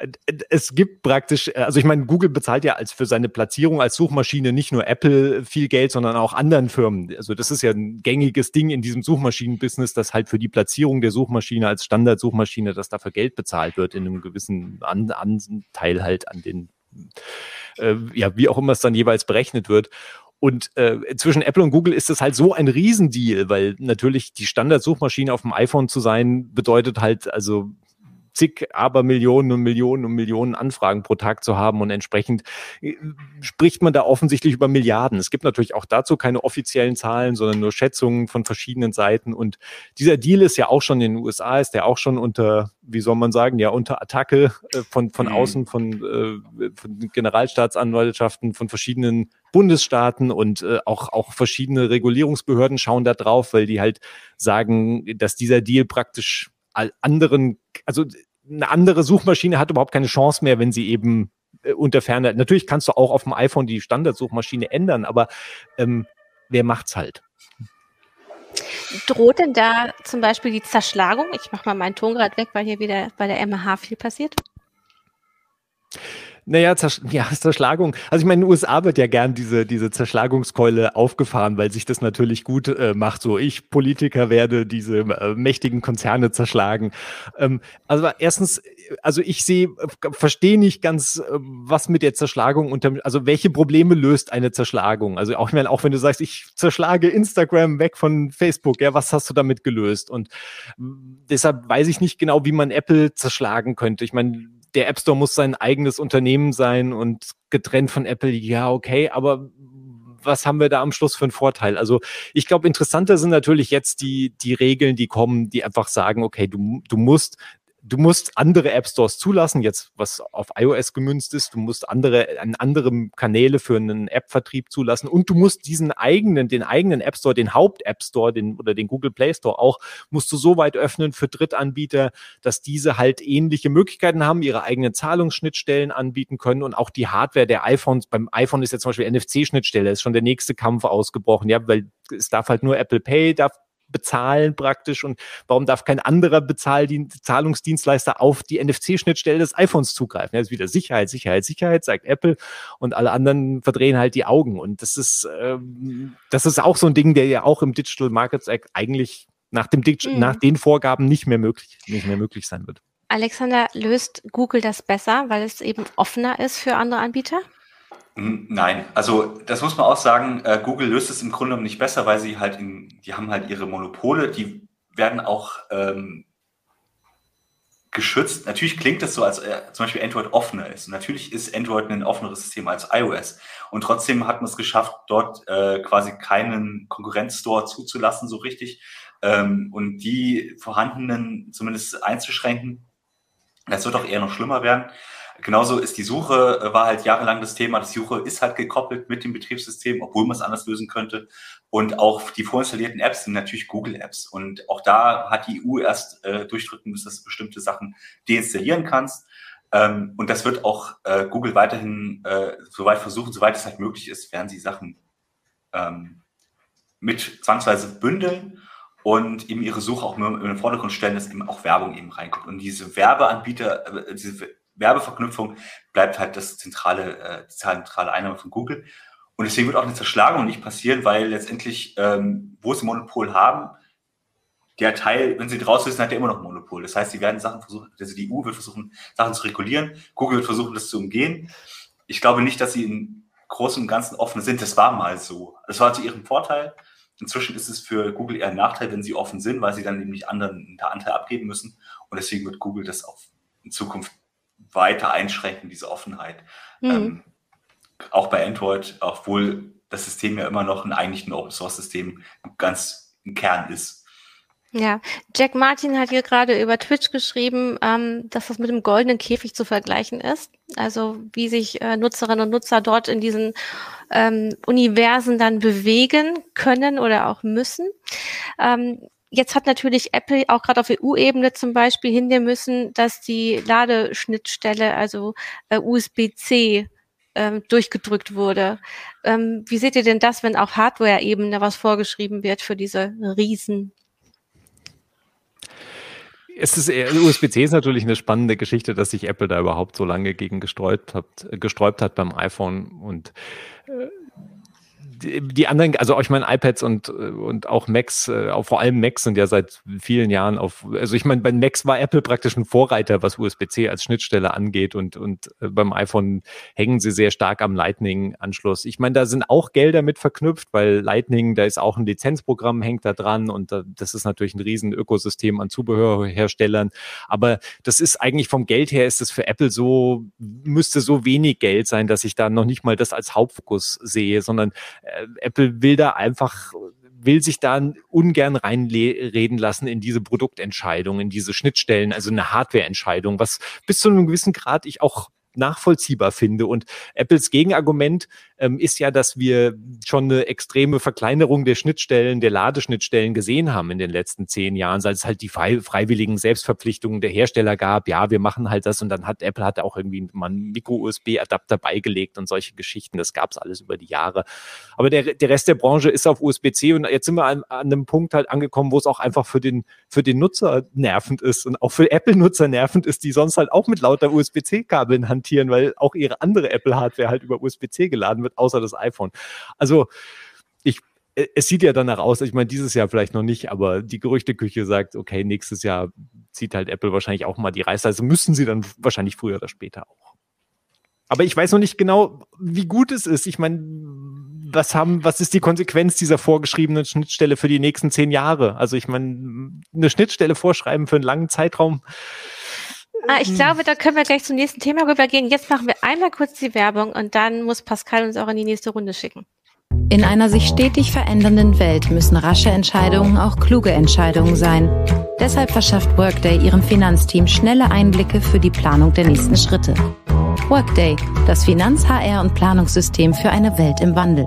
es gibt praktisch, also ich meine, Google bezahlt ja als für seine Platzierung als Suchmaschine nicht nur Apple viel Geld, sondern auch anderen Firmen. Also das ist ja ein gängiges Ding in diesem Suchmaschinen-Business, dass halt für die Platzierung der Suchmaschine als Standardsuchmaschine, dass dafür Geld bezahlt wird in einem gewissen An- Anteil halt an den Äh, ja, wie auch immer es dann jeweils berechnet wird. Und äh, zwischen Apple und Google ist es halt so ein Riesendeal, weil natürlich die Standardsuchmaschine auf dem iPhone zu sein, bedeutet halt also zig Abermillionen und Millionen und Millionen Anfragen pro Tag zu haben und entsprechend äh, spricht man da offensichtlich über Milliarden. Es gibt natürlich auch dazu keine offiziellen Zahlen, sondern nur Schätzungen von verschiedenen Seiten und dieser Deal ist ja auch schon in den U S A, ist der auch schon unter, wie soll man sagen, ja unter Attacke äh, von von mhm. außen, von, äh, von Generalstaatsanwaltschaften, von verschiedenen Bundesstaaten und äh, auch auch verschiedene Regulierungsbehörden schauen da drauf, weil die halt sagen, dass dieser Deal praktisch anderen, also eine andere Suchmaschine hat überhaupt keine Chance mehr, wenn sie eben äh, unter Ferner, natürlich kannst du auch auf dem iPhone die Standardsuchmaschine ändern, aber ähm, wer macht's halt? Droht denn da zum Beispiel die Zerschlagung? Ich mache mal meinen Ton gerade weg, weil hier wieder bei der M H viel passiert. Naja, Zersch- ja, Zerschlagung. Also ich meine, in den U S A wird ja gern diese, diese Zerschlagungskeule aufgefahren, weil sich das natürlich gut äh, macht. So, ich Politiker werde diese äh, mächtigen Konzerne zerschlagen. Ähm, also erstens, also ich sehe, äh, verstehe nicht ganz, äh, was mit der Zerschlagung unter, also welche Probleme löst eine Zerschlagung? Also auch, ich meine, auch wenn du sagst, ich zerschlage Instagram weg von Facebook, ja, was hast du damit gelöst? Und äh, deshalb weiß ich nicht genau, wie man Apple zerschlagen könnte. Ich meine, der App Store muss sein eigenes Unternehmen sein und getrennt von Apple, ja, okay, aber was haben wir da am Schluss für einen Vorteil? Also ich glaube, interessanter sind natürlich jetzt die die Regeln, die kommen, die einfach sagen, okay, du du musst du musst andere App Stores zulassen, jetzt was auf iOS gemünzt ist, du musst andere, an andere Kanäle für einen App-Vertrieb zulassen und du musst diesen eigenen, den eigenen App Store, den Haupt-App Store, den, oder den Google Play Store auch, musst du so weit öffnen für Drittanbieter, dass diese halt ähnliche Möglichkeiten haben, ihre eigenen Zahlungsschnittstellen anbieten können und auch die Hardware der iPhones, beim iPhone ist jetzt zum Beispiel N F C-Schnittstelle, ist schon der nächste Kampf ausgebrochen, ja, weil es darf halt nur Apple Pay, darf bezahlen praktisch und warum darf kein anderer Bezahldienst, Zahlungsdienstleister auf die N F C-Schnittstelle des iPhones zugreifen? Ja, das ist wieder Sicherheit, Sicherheit, Sicherheit, sagt Apple und alle anderen verdrehen halt die Augen und das ist ähm, das ist auch so ein Ding, der ja auch im Digital Markets Act eigentlich nach dem Dig- mhm. nach den Vorgaben nicht mehr möglich, nicht mehr möglich sein wird. Alexander, löst Google das besser, weil es eben offener ist für andere Anbieter? Nein, also das muss man auch sagen, äh, Google löst es im Grunde genommen nicht besser, weil sie halt, in, die haben halt ihre Monopole, die werden auch ähm, geschützt. Natürlich klingt das so, als äh, zum Beispiel Android offener ist. Und natürlich ist Android ein offeneres System als iOS. Und trotzdem hat man es geschafft, dort äh, quasi keinen Konkurrenzstore zuzulassen, so richtig. Ähm, und die vorhandenen zumindest einzuschränken. Das wird auch eher noch schlimmer werden. Genauso ist die Suche, war halt jahrelang das Thema. Die Suche ist halt gekoppelt mit dem Betriebssystem, obwohl man es anders lösen könnte. Und auch die vorinstallierten Apps sind natürlich Google-Apps. Und auch da hat die E U erst äh, durchdrücken müssen, dass du bestimmte Sachen deinstallieren kannst. Ähm, und das wird auch äh, Google weiterhin äh, soweit versuchen, soweit es halt möglich ist, werden sie Sachen ähm, mit zwangsweise bündeln und eben ihre Suche auch in den Vordergrund stellen, dass eben auch Werbung eben reinkommt. Und diese Werbeanbieter, äh, diese Werbeverknüpfung bleibt halt das zentrale, äh, die zentrale Einnahme von Google. Und deswegen wird auch eine Zerschlagung nicht passieren, weil letztendlich, ähm, wo sie Monopol haben, der Teil, wenn sie draus wissen, hat der immer noch ein Monopol. Das heißt, sie werden Sachen versuchen, also die E U wird versuchen, Sachen zu regulieren. Google wird versuchen, das zu umgehen. Ich glaube nicht, dass sie im Großen und Ganzen offen sind. Das war mal so. Das war zu ihrem Vorteil. Inzwischen ist es für Google eher ein Nachteil, wenn sie offen sind, weil sie dann nämlich anderen einen Anteil abgeben müssen. Und deswegen wird Google das auch in Zukunft weiter einschränken, diese Offenheit. Mhm. Ähm, auch bei Android, obwohl das System ja immer noch ein eigentlich ein Open-Source-System ganz im Kern ist. Ja, Jack Martin hat hier gerade über Twitch geschrieben, ähm, dass das mit dem goldenen Käfig zu vergleichen ist. Also wie sich äh, Nutzerinnen und Nutzer dort in diesen ähm, Universen dann bewegen können oder auch müssen. Ähm, Jetzt hat natürlich Apple auch gerade auf E U-Ebene zum Beispiel hinnehmen müssen, dass die Ladeschnittstelle, also äh, U S B C, ähm, durchgedrückt wurde. Ähm, wie seht ihr denn das, wenn auf Hardware-Ebene was vorgeschrieben wird für diese Riesen? Es ist eher, U S B C ist natürlich eine spannende Geschichte, dass sich Apple da überhaupt so lange gegen gesträubt hat, gesträubt hat beim iPhone und äh, Die, die anderen, also ich meine iPads und und auch Macs, auch vor allem Macs sind ja seit vielen Jahren auf, also ich meine, bei Macs war Apple praktisch ein Vorreiter, was U S B C als Schnittstelle angeht und und beim iPhone hängen sie sehr stark am Lightning-Anschluss. Ich meine, da sind auch Gelder mit verknüpft, weil Lightning, da ist auch ein Lizenzprogramm, hängt da dran und das ist natürlich ein riesen Ökosystem an Zubehörherstellern, aber das ist eigentlich vom Geld her ist es für Apple so, müsste so wenig Geld sein, dass ich da noch nicht mal das als Hauptfokus sehe, sondern Apple will da einfach, will sich da ungern reinreden lassen in diese Produktentscheidung, in diese Schnittstellen, also eine Hardwareentscheidung, was bis zu einem gewissen Grad ich auch nachvollziehbar finde. Und Apples Gegenargument ähm, ist ja, dass wir schon eine extreme Verkleinerung der Schnittstellen, der Ladeschnittstellen gesehen haben in den letzten zehn Jahren, als es halt die frei, freiwilligen Selbstverpflichtungen der Hersteller gab. Ja, wir machen halt das und dann hat Apple hat auch irgendwie mal einen Micro-U S B-Adapter beigelegt und solche Geschichten. Das gab es alles über die Jahre. Aber der, der Rest der Branche ist auf U S B C und jetzt sind wir an, an einem Punkt halt angekommen, wo es auch einfach für den, für den Nutzer nervend ist und auch für Apple-Nutzer nervend ist, die sonst halt auch mit lauter U S B C-Kabeln hantieren, weil auch ihre andere Apple-Hardware halt über U S B C geladen wird, außer das iPhone. Also ich, es sieht ja danach aus, ich meine, dieses Jahr vielleicht noch nicht, aber die Gerüchteküche sagt, okay, nächstes Jahr zieht halt Apple wahrscheinlich auch mal die Reißleine, also müssen sie dann wahrscheinlich früher oder später auch. Aber ich weiß noch nicht genau, wie gut es ist. Ich meine, was haben, was ist die Konsequenz dieser vorgeschriebenen Schnittstelle für die nächsten zehn Jahre? Also ich meine, eine Schnittstelle vorschreiben für einen langen Zeitraum. Ah, ich glaube, da können wir gleich zum nächsten Thema rübergehen. Jetzt machen wir einmal kurz die Werbung und dann muss Pascal uns auch in die nächste Runde schicken. In einer sich stetig verändernden Welt müssen rasche Entscheidungen auch kluge Entscheidungen sein. Deshalb verschafft Workday ihrem Finanzteam schnelle Einblicke für die Planung der nächsten Schritte. Workday, das Finanz-H R- und Planungssystem für eine Welt im Wandel.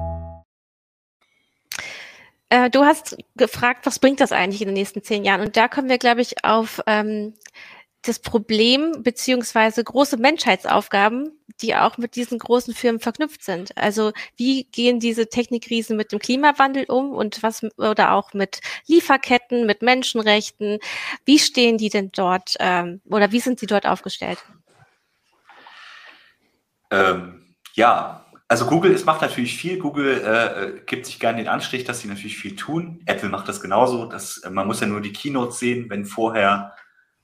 Äh, du hast gefragt, was bringt das eigentlich in den nächsten zehn Jahren? Und da kommen wir, glaube ich, auf ähm, das Problem beziehungsweise große Menschheitsaufgaben, die auch mit diesen großen Firmen verknüpft sind. Also wie gehen diese Technikriesen mit dem Klimawandel um und was oder auch mit Lieferketten, mit Menschenrechten? Wie stehen die denn dort ähm, oder wie sind sie dort aufgestellt? Ähm, ja, also Google, es macht natürlich viel. Google äh, gibt sich gerne den Anstrich, dass sie natürlich viel tun. Apple macht das genauso. Das, man muss ja nur die Keynote sehen, wenn vorher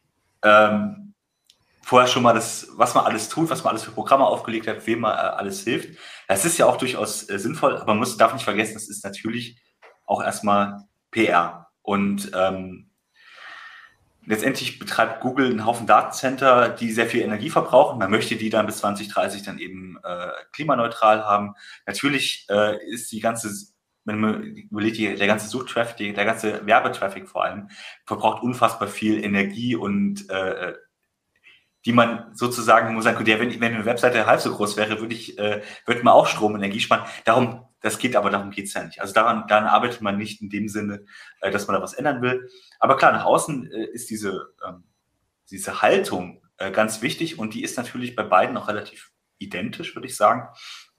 ähm, vorher schon mal das, was man alles tut, was man alles für Programme aufgelegt hat, wem man äh, alles hilft. Das ist ja auch durchaus äh, sinnvoll, aber man muss, darf nicht vergessen, das ist natürlich auch erstmal P R. Und ähm, letztendlich betreibt Google einen Haufen Datencenter, die sehr viel Energie verbrauchen. Man möchte die dann bis zwanzig dreißig dann eben äh, klimaneutral haben. Natürlich äh, ist die ganze, wenn man überlegt, der ganze Suchtraffic, der ganze Werbetraffic vor allem, verbraucht unfassbar viel Energie und äh, die man sozusagen muss sagen, der, wenn, wenn eine Webseite halb so groß wäre, würde ich, äh, würde man auch Strom und Energie sparen. Darum, das geht aber, darum geht's ja nicht. Also daran, daran arbeitet man nicht in dem Sinne, äh, dass man da was ändern will. Aber klar, nach außen äh, ist diese, ähm, diese Haltung äh, ganz wichtig und die ist natürlich bei beiden auch relativ identisch, würde ich sagen.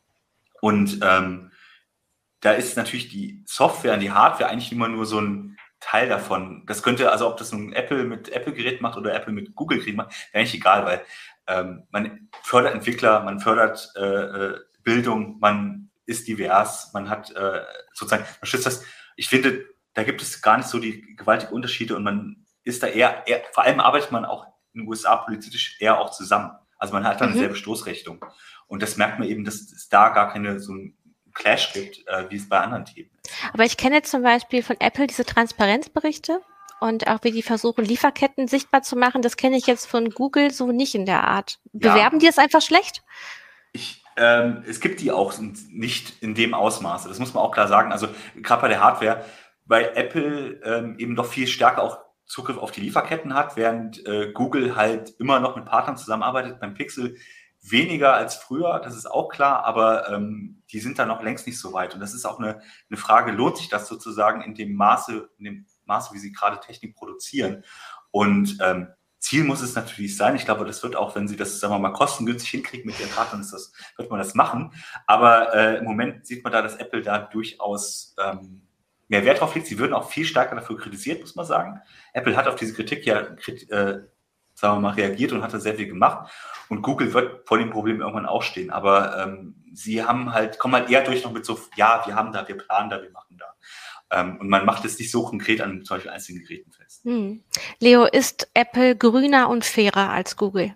Und ähm, da ist natürlich die Software und die Hardware eigentlich immer nur so ein Teil davon. Das könnte, also ob das nun Apple mit Apple-Gerät macht oder Apple mit Google-Gerät macht, wäre eigentlich egal, weil ähm, man fördert Entwickler, man fördert äh, Bildung, man ist divers, man hat äh, sozusagen, man schützt das. Ich finde, da gibt es gar nicht so die gewaltigen Unterschiede und man ist da eher, eher vor allem arbeitet man auch in den U S A politisch eher auch zusammen. Also man hat dann Mhm. dieselbe Stoßrichtung. Und das merkt man eben, dass es da gar keine so ein Clash gibt, äh, wie es bei anderen Themen ist. Aber ich kenne zum Beispiel von Apple diese Transparenzberichte und auch wie die versuchen, Lieferketten sichtbar zu machen. Das kenne ich jetzt von Google so nicht in der Art. Ja. Bewerben die es einfach schlecht? Ich, ähm, es gibt die auch nicht in dem Ausmaße. Das muss man auch klar sagen. Also gerade bei der Hardware, weil Apple ähm, eben noch viel stärker auch Zugriff auf die Lieferketten hat, während äh, Google halt immer noch mit Partnern zusammenarbeitet. Beim Pixel weniger als früher, das ist auch klar, aber ähm, die sind da noch längst nicht so weit. Und das ist auch eine, eine Frage, lohnt sich das sozusagen in dem Maße, in dem Maße, wie sie gerade Technik produzieren? Und ähm, Ziel muss es natürlich sein. Ich glaube, das wird auch, wenn sie das, sagen wir mal, kostengünstig hinkriegen mit ihren Partnern, ist das, wird man das machen. Aber äh, im Moment sieht man da, dass Apple da durchaus ähm, mehr Wert drauf legt. Sie würden auch viel stärker dafür kritisiert, muss man sagen. Apple hat auf diese Kritik ja, äh, sagen wir mal, reagiert und hat da sehr viel gemacht. Und Google wird vor dem Problem irgendwann auch stehen. Aber ähm, sie haben halt, kommen halt eher durch noch mit so, ja, wir haben da, wir planen da, wir machen da. Ähm, und man macht es nicht so konkret an zum Beispiel einzelnen Geräten fest. Hm. Leo, ist Apple grüner und fairer als Google?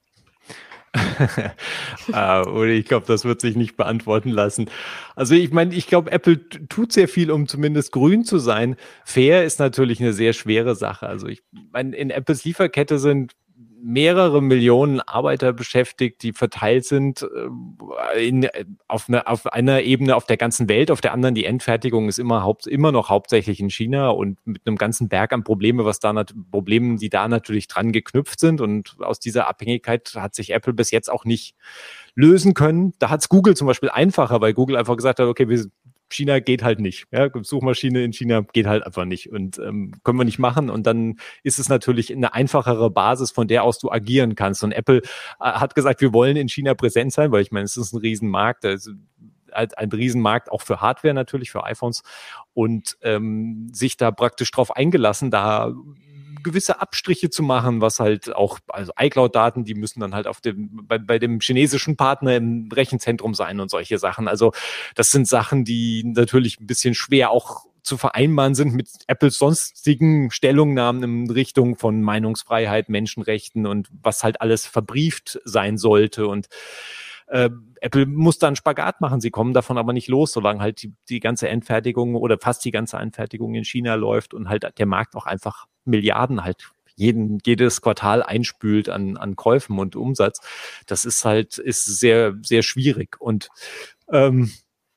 uh, oder ich glaube, das wird sich nicht beantworten lassen. Also ich meine, ich glaube, Apple t- tut sehr viel, um zumindest grün zu sein. Fair ist natürlich eine sehr schwere Sache. Also ich meine, in Apples Lieferkette sind mehrere Millionen Arbeiter beschäftigt, die verteilt sind äh, in, auf, eine, auf einer Ebene auf der ganzen Welt, auf der anderen die Endfertigung ist immer, haupt, immer noch hauptsächlich in China und mit einem ganzen Berg an Probleme, was da nat- Problemen, die da natürlich dran geknüpft sind, und aus dieser Abhängigkeit hat sich Apple bis jetzt auch nicht lösen können. Da hat es Google zum Beispiel einfacher, weil Google einfach gesagt hat, okay, wir China geht halt nicht. Ja, Suchmaschine in China geht halt einfach nicht und ähm, können wir nicht machen. Und dann ist es natürlich eine einfachere Basis, von der aus du agieren kannst. Und Apple äh, hat gesagt, wir wollen in China präsent sein, weil ich meine, es ist ein Riesenmarkt. Also ein, ein Riesenmarkt auch für Hardware natürlich, für iPhones, und ähm, sich da praktisch drauf eingelassen, da gewisse Abstriche zu machen, was halt auch, also iCloud-Daten, die müssen dann halt auf dem, bei, bei dem chinesischen Partner im Rechenzentrum sein und solche Sachen. Also das sind Sachen, die natürlich ein bisschen schwer auch zu vereinbaren sind mit Apples sonstigen Stellungnahmen in Richtung von Meinungsfreiheit, Menschenrechten und was halt alles verbrieft sein sollte. Und äh, Apple muss da einen Spagat machen. Sie kommen davon aber nicht los, solange halt die, die ganze Endfertigung oder fast die ganze Endfertigung in China läuft und halt der Markt auch einfach Milliarden halt jeden, jedes Quartal einspült an, an Käufen und Umsatz. Das ist halt, ist sehr, sehr schwierig. Und ähm,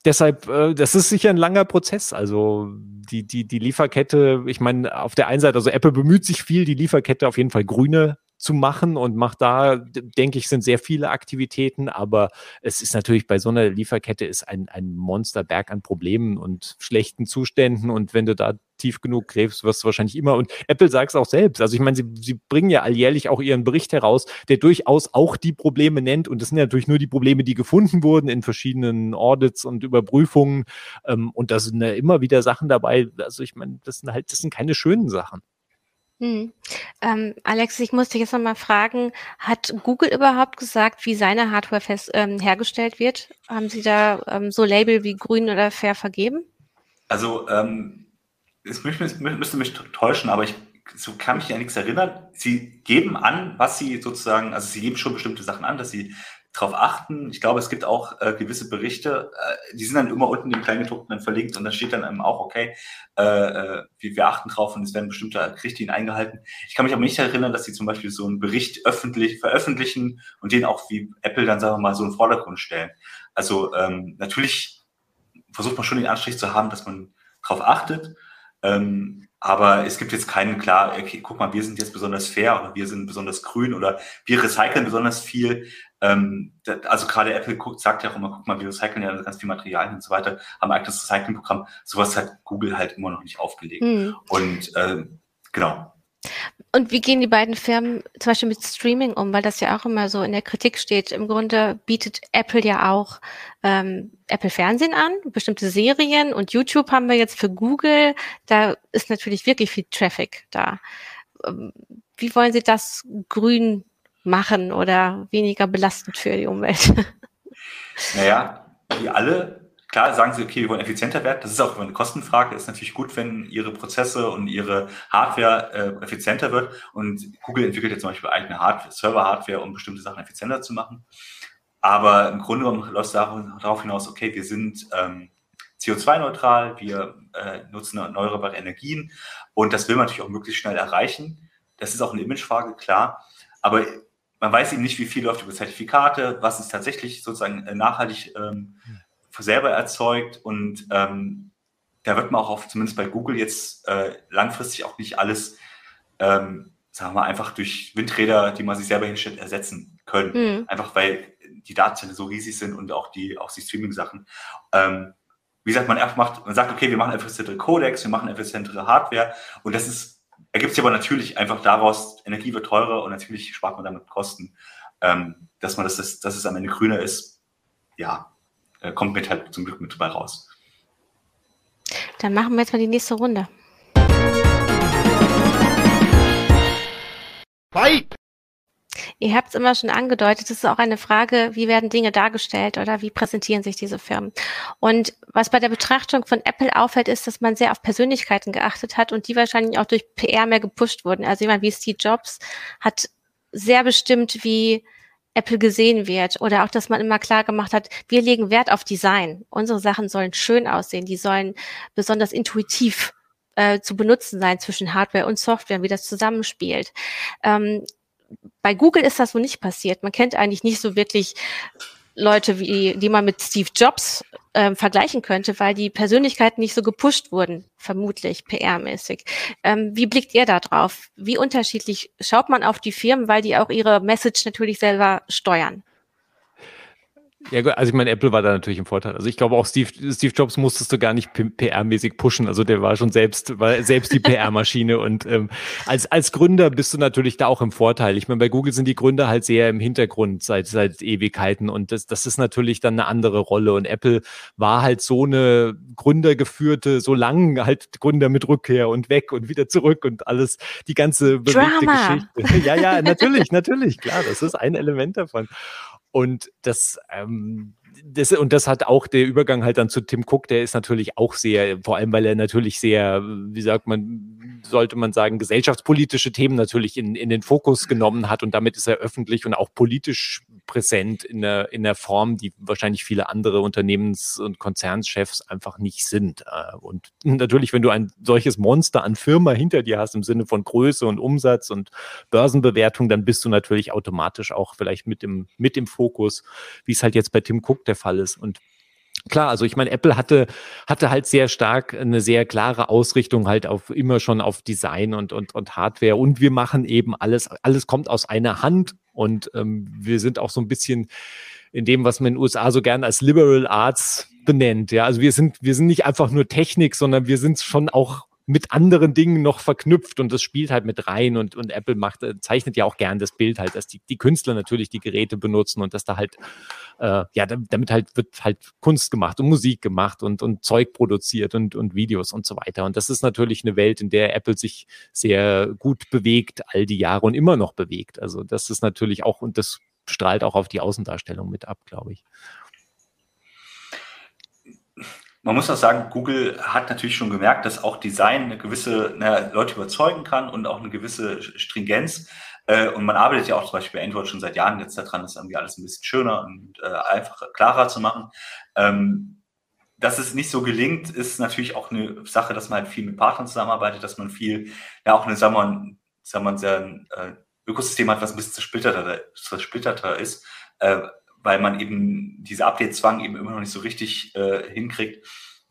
deshalb, äh, das ist sicher ein langer Prozess. Also die, die, die Lieferkette, ich meine, auf der einen Seite, also Apple bemüht sich viel, die Lieferkette auf jeden Fall grüner zu machen und macht da, denke ich, sind sehr viele Aktivitäten, aber es ist natürlich bei so einer Lieferkette ist ein, ein Monsterberg an Problemen und schlechten Zuständen und wenn du da tief genug gräbst, wirst du wahrscheinlich immer, und Apple sagt es auch selbst, also ich meine, sie, sie bringen ja alljährlich auch ihren Bericht heraus, der durchaus auch die Probleme nennt und das sind ja natürlich nur die Probleme, die gefunden wurden in verschiedenen Audits und Überprüfungen ähm, und da sind ja immer wieder Sachen dabei, also ich meine, das sind halt, das sind keine schönen Sachen. Hm. Ähm, Alex, ich muss dich jetzt nochmal fragen, hat Google überhaupt gesagt, wie seine Hardware fest, ähm, hergestellt wird? Haben Sie da ähm, so Label wie grün oder fair vergeben? Also, ähm, es müsste, müsste mich täuschen, aber ich so kann mich an nichts erinnern. Sie geben an, was sie sozusagen, also sie geben schon bestimmte Sachen an, dass sie darauf achten. Ich glaube, es gibt auch äh, gewisse Berichte, äh, die sind dann immer unten im Kleingedruckten dann verlinkt und da steht dann eben auch, okay, äh, äh, wir, wir achten drauf und es werden bestimmte Richtlinien eingehalten. Ich kann mich aber nicht erinnern, dass sie zum Beispiel so einen Bericht öffentlich veröffentlichen und den auch wie Apple dann, sagen wir mal, so in den Vordergrund stellen. Also ähm, natürlich versucht man schon den Anstrich zu haben, dass man darauf achtet, ähm, aber es gibt jetzt keinen klar, okay, guck mal, wir sind jetzt besonders fair oder wir sind besonders grün oder wir recyceln besonders viel. Ähm, da, also gerade Apple guckt, sagt ja auch immer, guck mal, wir recyceln ja ganz viel Materialien und so weiter, haben ein eigenes Recyclingprogramm. Sowas hat Google halt immer noch nicht aufgelegt. Mhm. Und ähm, genau. Und wie gehen die beiden Firmen zum Beispiel mit Streaming um, weil das ja auch immer so in der Kritik steht. Im Grunde bietet Apple ja auch ähm, Apple Fernsehen an, bestimmte Serien und YouTube haben wir jetzt für Google. Da ist natürlich wirklich viel Traffic da. Wie wollen Sie das grün machen oder weniger belastend für die Umwelt? Naja, wie alle. Klar sagen sie, okay, wir wollen effizienter werden. Das ist auch eine Kostenfrage. Ist natürlich gut, wenn ihre Prozesse und ihre Hardware äh, effizienter wird. Und Google entwickelt jetzt zum Beispiel eigene Hardware, Server-Hardware, um bestimmte Sachen effizienter zu machen. Aber im Grunde genommen läuft es darauf hinaus, okay, wir sind ähm, C O zwei neutral, wir äh, nutzen erneuerbare Energien und das will man natürlich auch möglichst schnell erreichen. Das ist auch eine Imagefrage, klar. Aber man weiß eben nicht, wie viel läuft über Zertifikate, was ist tatsächlich sozusagen nachhaltig ähm, selber erzeugt und ähm, da wird man auch auf, zumindest bei Google jetzt äh, langfristig auch nicht alles, ähm, sagen wir mal, einfach durch Windräder, die man sich selber hinstellt, ersetzen können. Mhm. Einfach weil die Datensätze so riesig sind und auch die, auch die Streaming-Sachen. Ähm, wie gesagt, man einfach macht, man sagt, okay, wir machen effizientere Codecs, wir machen effizientere Hardware und das ist, ergibt sich aber natürlich einfach daraus, Energie wird teurer und natürlich spart man damit Kosten. Ähm, dass man das, das, dass es am Ende grüner ist, ja, kommt mit halt zum Glück mit dabei raus. Dann machen wir jetzt mal die nächste Runde. Fight! Ihr habt es immer schon angedeutet, es ist auch eine Frage, wie werden Dinge dargestellt oder wie präsentieren sich diese Firmen? Und was bei der Betrachtung von Apple auffällt, ist, dass man sehr auf Persönlichkeiten geachtet hat und die wahrscheinlich auch durch P R mehr gepusht wurden. Also jemand wie Steve Jobs hat sehr bestimmt, wie Apple gesehen wird oder auch, dass man immer klar gemacht hat, wir legen Wert auf Design. Unsere Sachen sollen schön aussehen, die sollen besonders intuitiv äh, zu benutzen sein zwischen Hardware und Software, wie das zusammenspielt. Ähm, bei Google ist das so nicht passiert. Man kennt eigentlich nicht so wirklich Leute, wie die man mit Steve Jobs ähm, vergleichen könnte, weil die Persönlichkeiten nicht so gepusht wurden, vermutlich P R-mäßig. Ähm, wie blickt ihr da drauf? Wie unterschiedlich schaut man auf die Firmen, weil die auch ihre Message natürlich selber steuern? Ja, also ich meine, Apple war da natürlich im Vorteil. Also ich glaube auch Steve, Steve Jobs musstest du gar nicht P R-mäßig pushen. Also der war schon selbst, war selbst die P R-Maschine und ähm, als als Gründer bist du natürlich da auch im Vorteil. Ich meine, bei Google sind die Gründer halt sehr im Hintergrund seit seit Ewigkeiten und das das ist natürlich dann eine andere Rolle. Und Apple war halt so eine Gründergeführte, so lang halt Gründer mit Rückkehr und weg und wieder zurück und alles, die ganze bewegte Drama. Geschichte. Ja, ja, natürlich, natürlich, klar, das ist ein Element davon. Und das, ähm, das, und das hat auch der Übergang halt dann zu Tim Cook, der ist natürlich auch sehr, vor allem weil er natürlich sehr, wie sagt man, sollte man sagen, gesellschaftspolitische Themen natürlich in, in den Fokus genommen hat und damit ist er öffentlich und auch politisch präsent in der, in der Form, die wahrscheinlich viele andere Unternehmens- und Konzernschefs einfach nicht sind. Und natürlich, wenn du ein solches Monster an Firma hinter dir hast, im Sinne von Größe und Umsatz und Börsenbewertung, dann bist du natürlich automatisch auch vielleicht mit im, mit im Fokus, wie es halt jetzt bei Tim Cook der Fall ist. Und Klar, also ich meine, Apple hatte hatte halt sehr stark eine sehr klare Ausrichtung halt auf immer schon auf Design und und und Hardware und wir machen eben alles, alles kommt aus einer Hand und ähm, wir sind auch so ein bisschen in dem, was man in den U S A so gern als Liberal Arts benennt. Ja, also wir sind wir sind nicht einfach nur Technik, sondern wir sind schon auch mit anderen Dingen noch verknüpft und das spielt halt mit rein und, und Apple macht, zeichnet ja auch gern das Bild halt, dass die, die Künstler natürlich die Geräte benutzen und dass da halt, äh, ja, damit halt wird halt Kunst gemacht und Musik gemacht und, und Zeug produziert und, und Videos und so weiter. Und das ist natürlich eine Welt, in der Apple sich sehr gut bewegt, all die Jahre und immer noch bewegt. Also das ist natürlich auch, und das strahlt auch auf die Außendarstellung mit ab, glaube ich. Man muss auch sagen, Google hat natürlich schon gemerkt, dass auch Design eine gewisse, na, Leute überzeugen kann und auch eine gewisse Stringenz. Äh, und man arbeitet ja auch zum Beispiel bei Android schon seit Jahren jetzt daran, das irgendwie alles ein bisschen schöner und äh, einfacher, klarer zu machen. Ähm, dass es nicht so gelingt, ist natürlich auch eine Sache, dass man halt viel mit Partnern zusammenarbeitet, dass man viel, ja auch eine, sagen wir mal, sagen wir mal sehr, äh, Ökosystem hat, was ein bisschen zersplitterter, zersplitterter ist, äh, weil man eben diese Update-Zwang eben immer noch nicht so richtig äh, hinkriegt.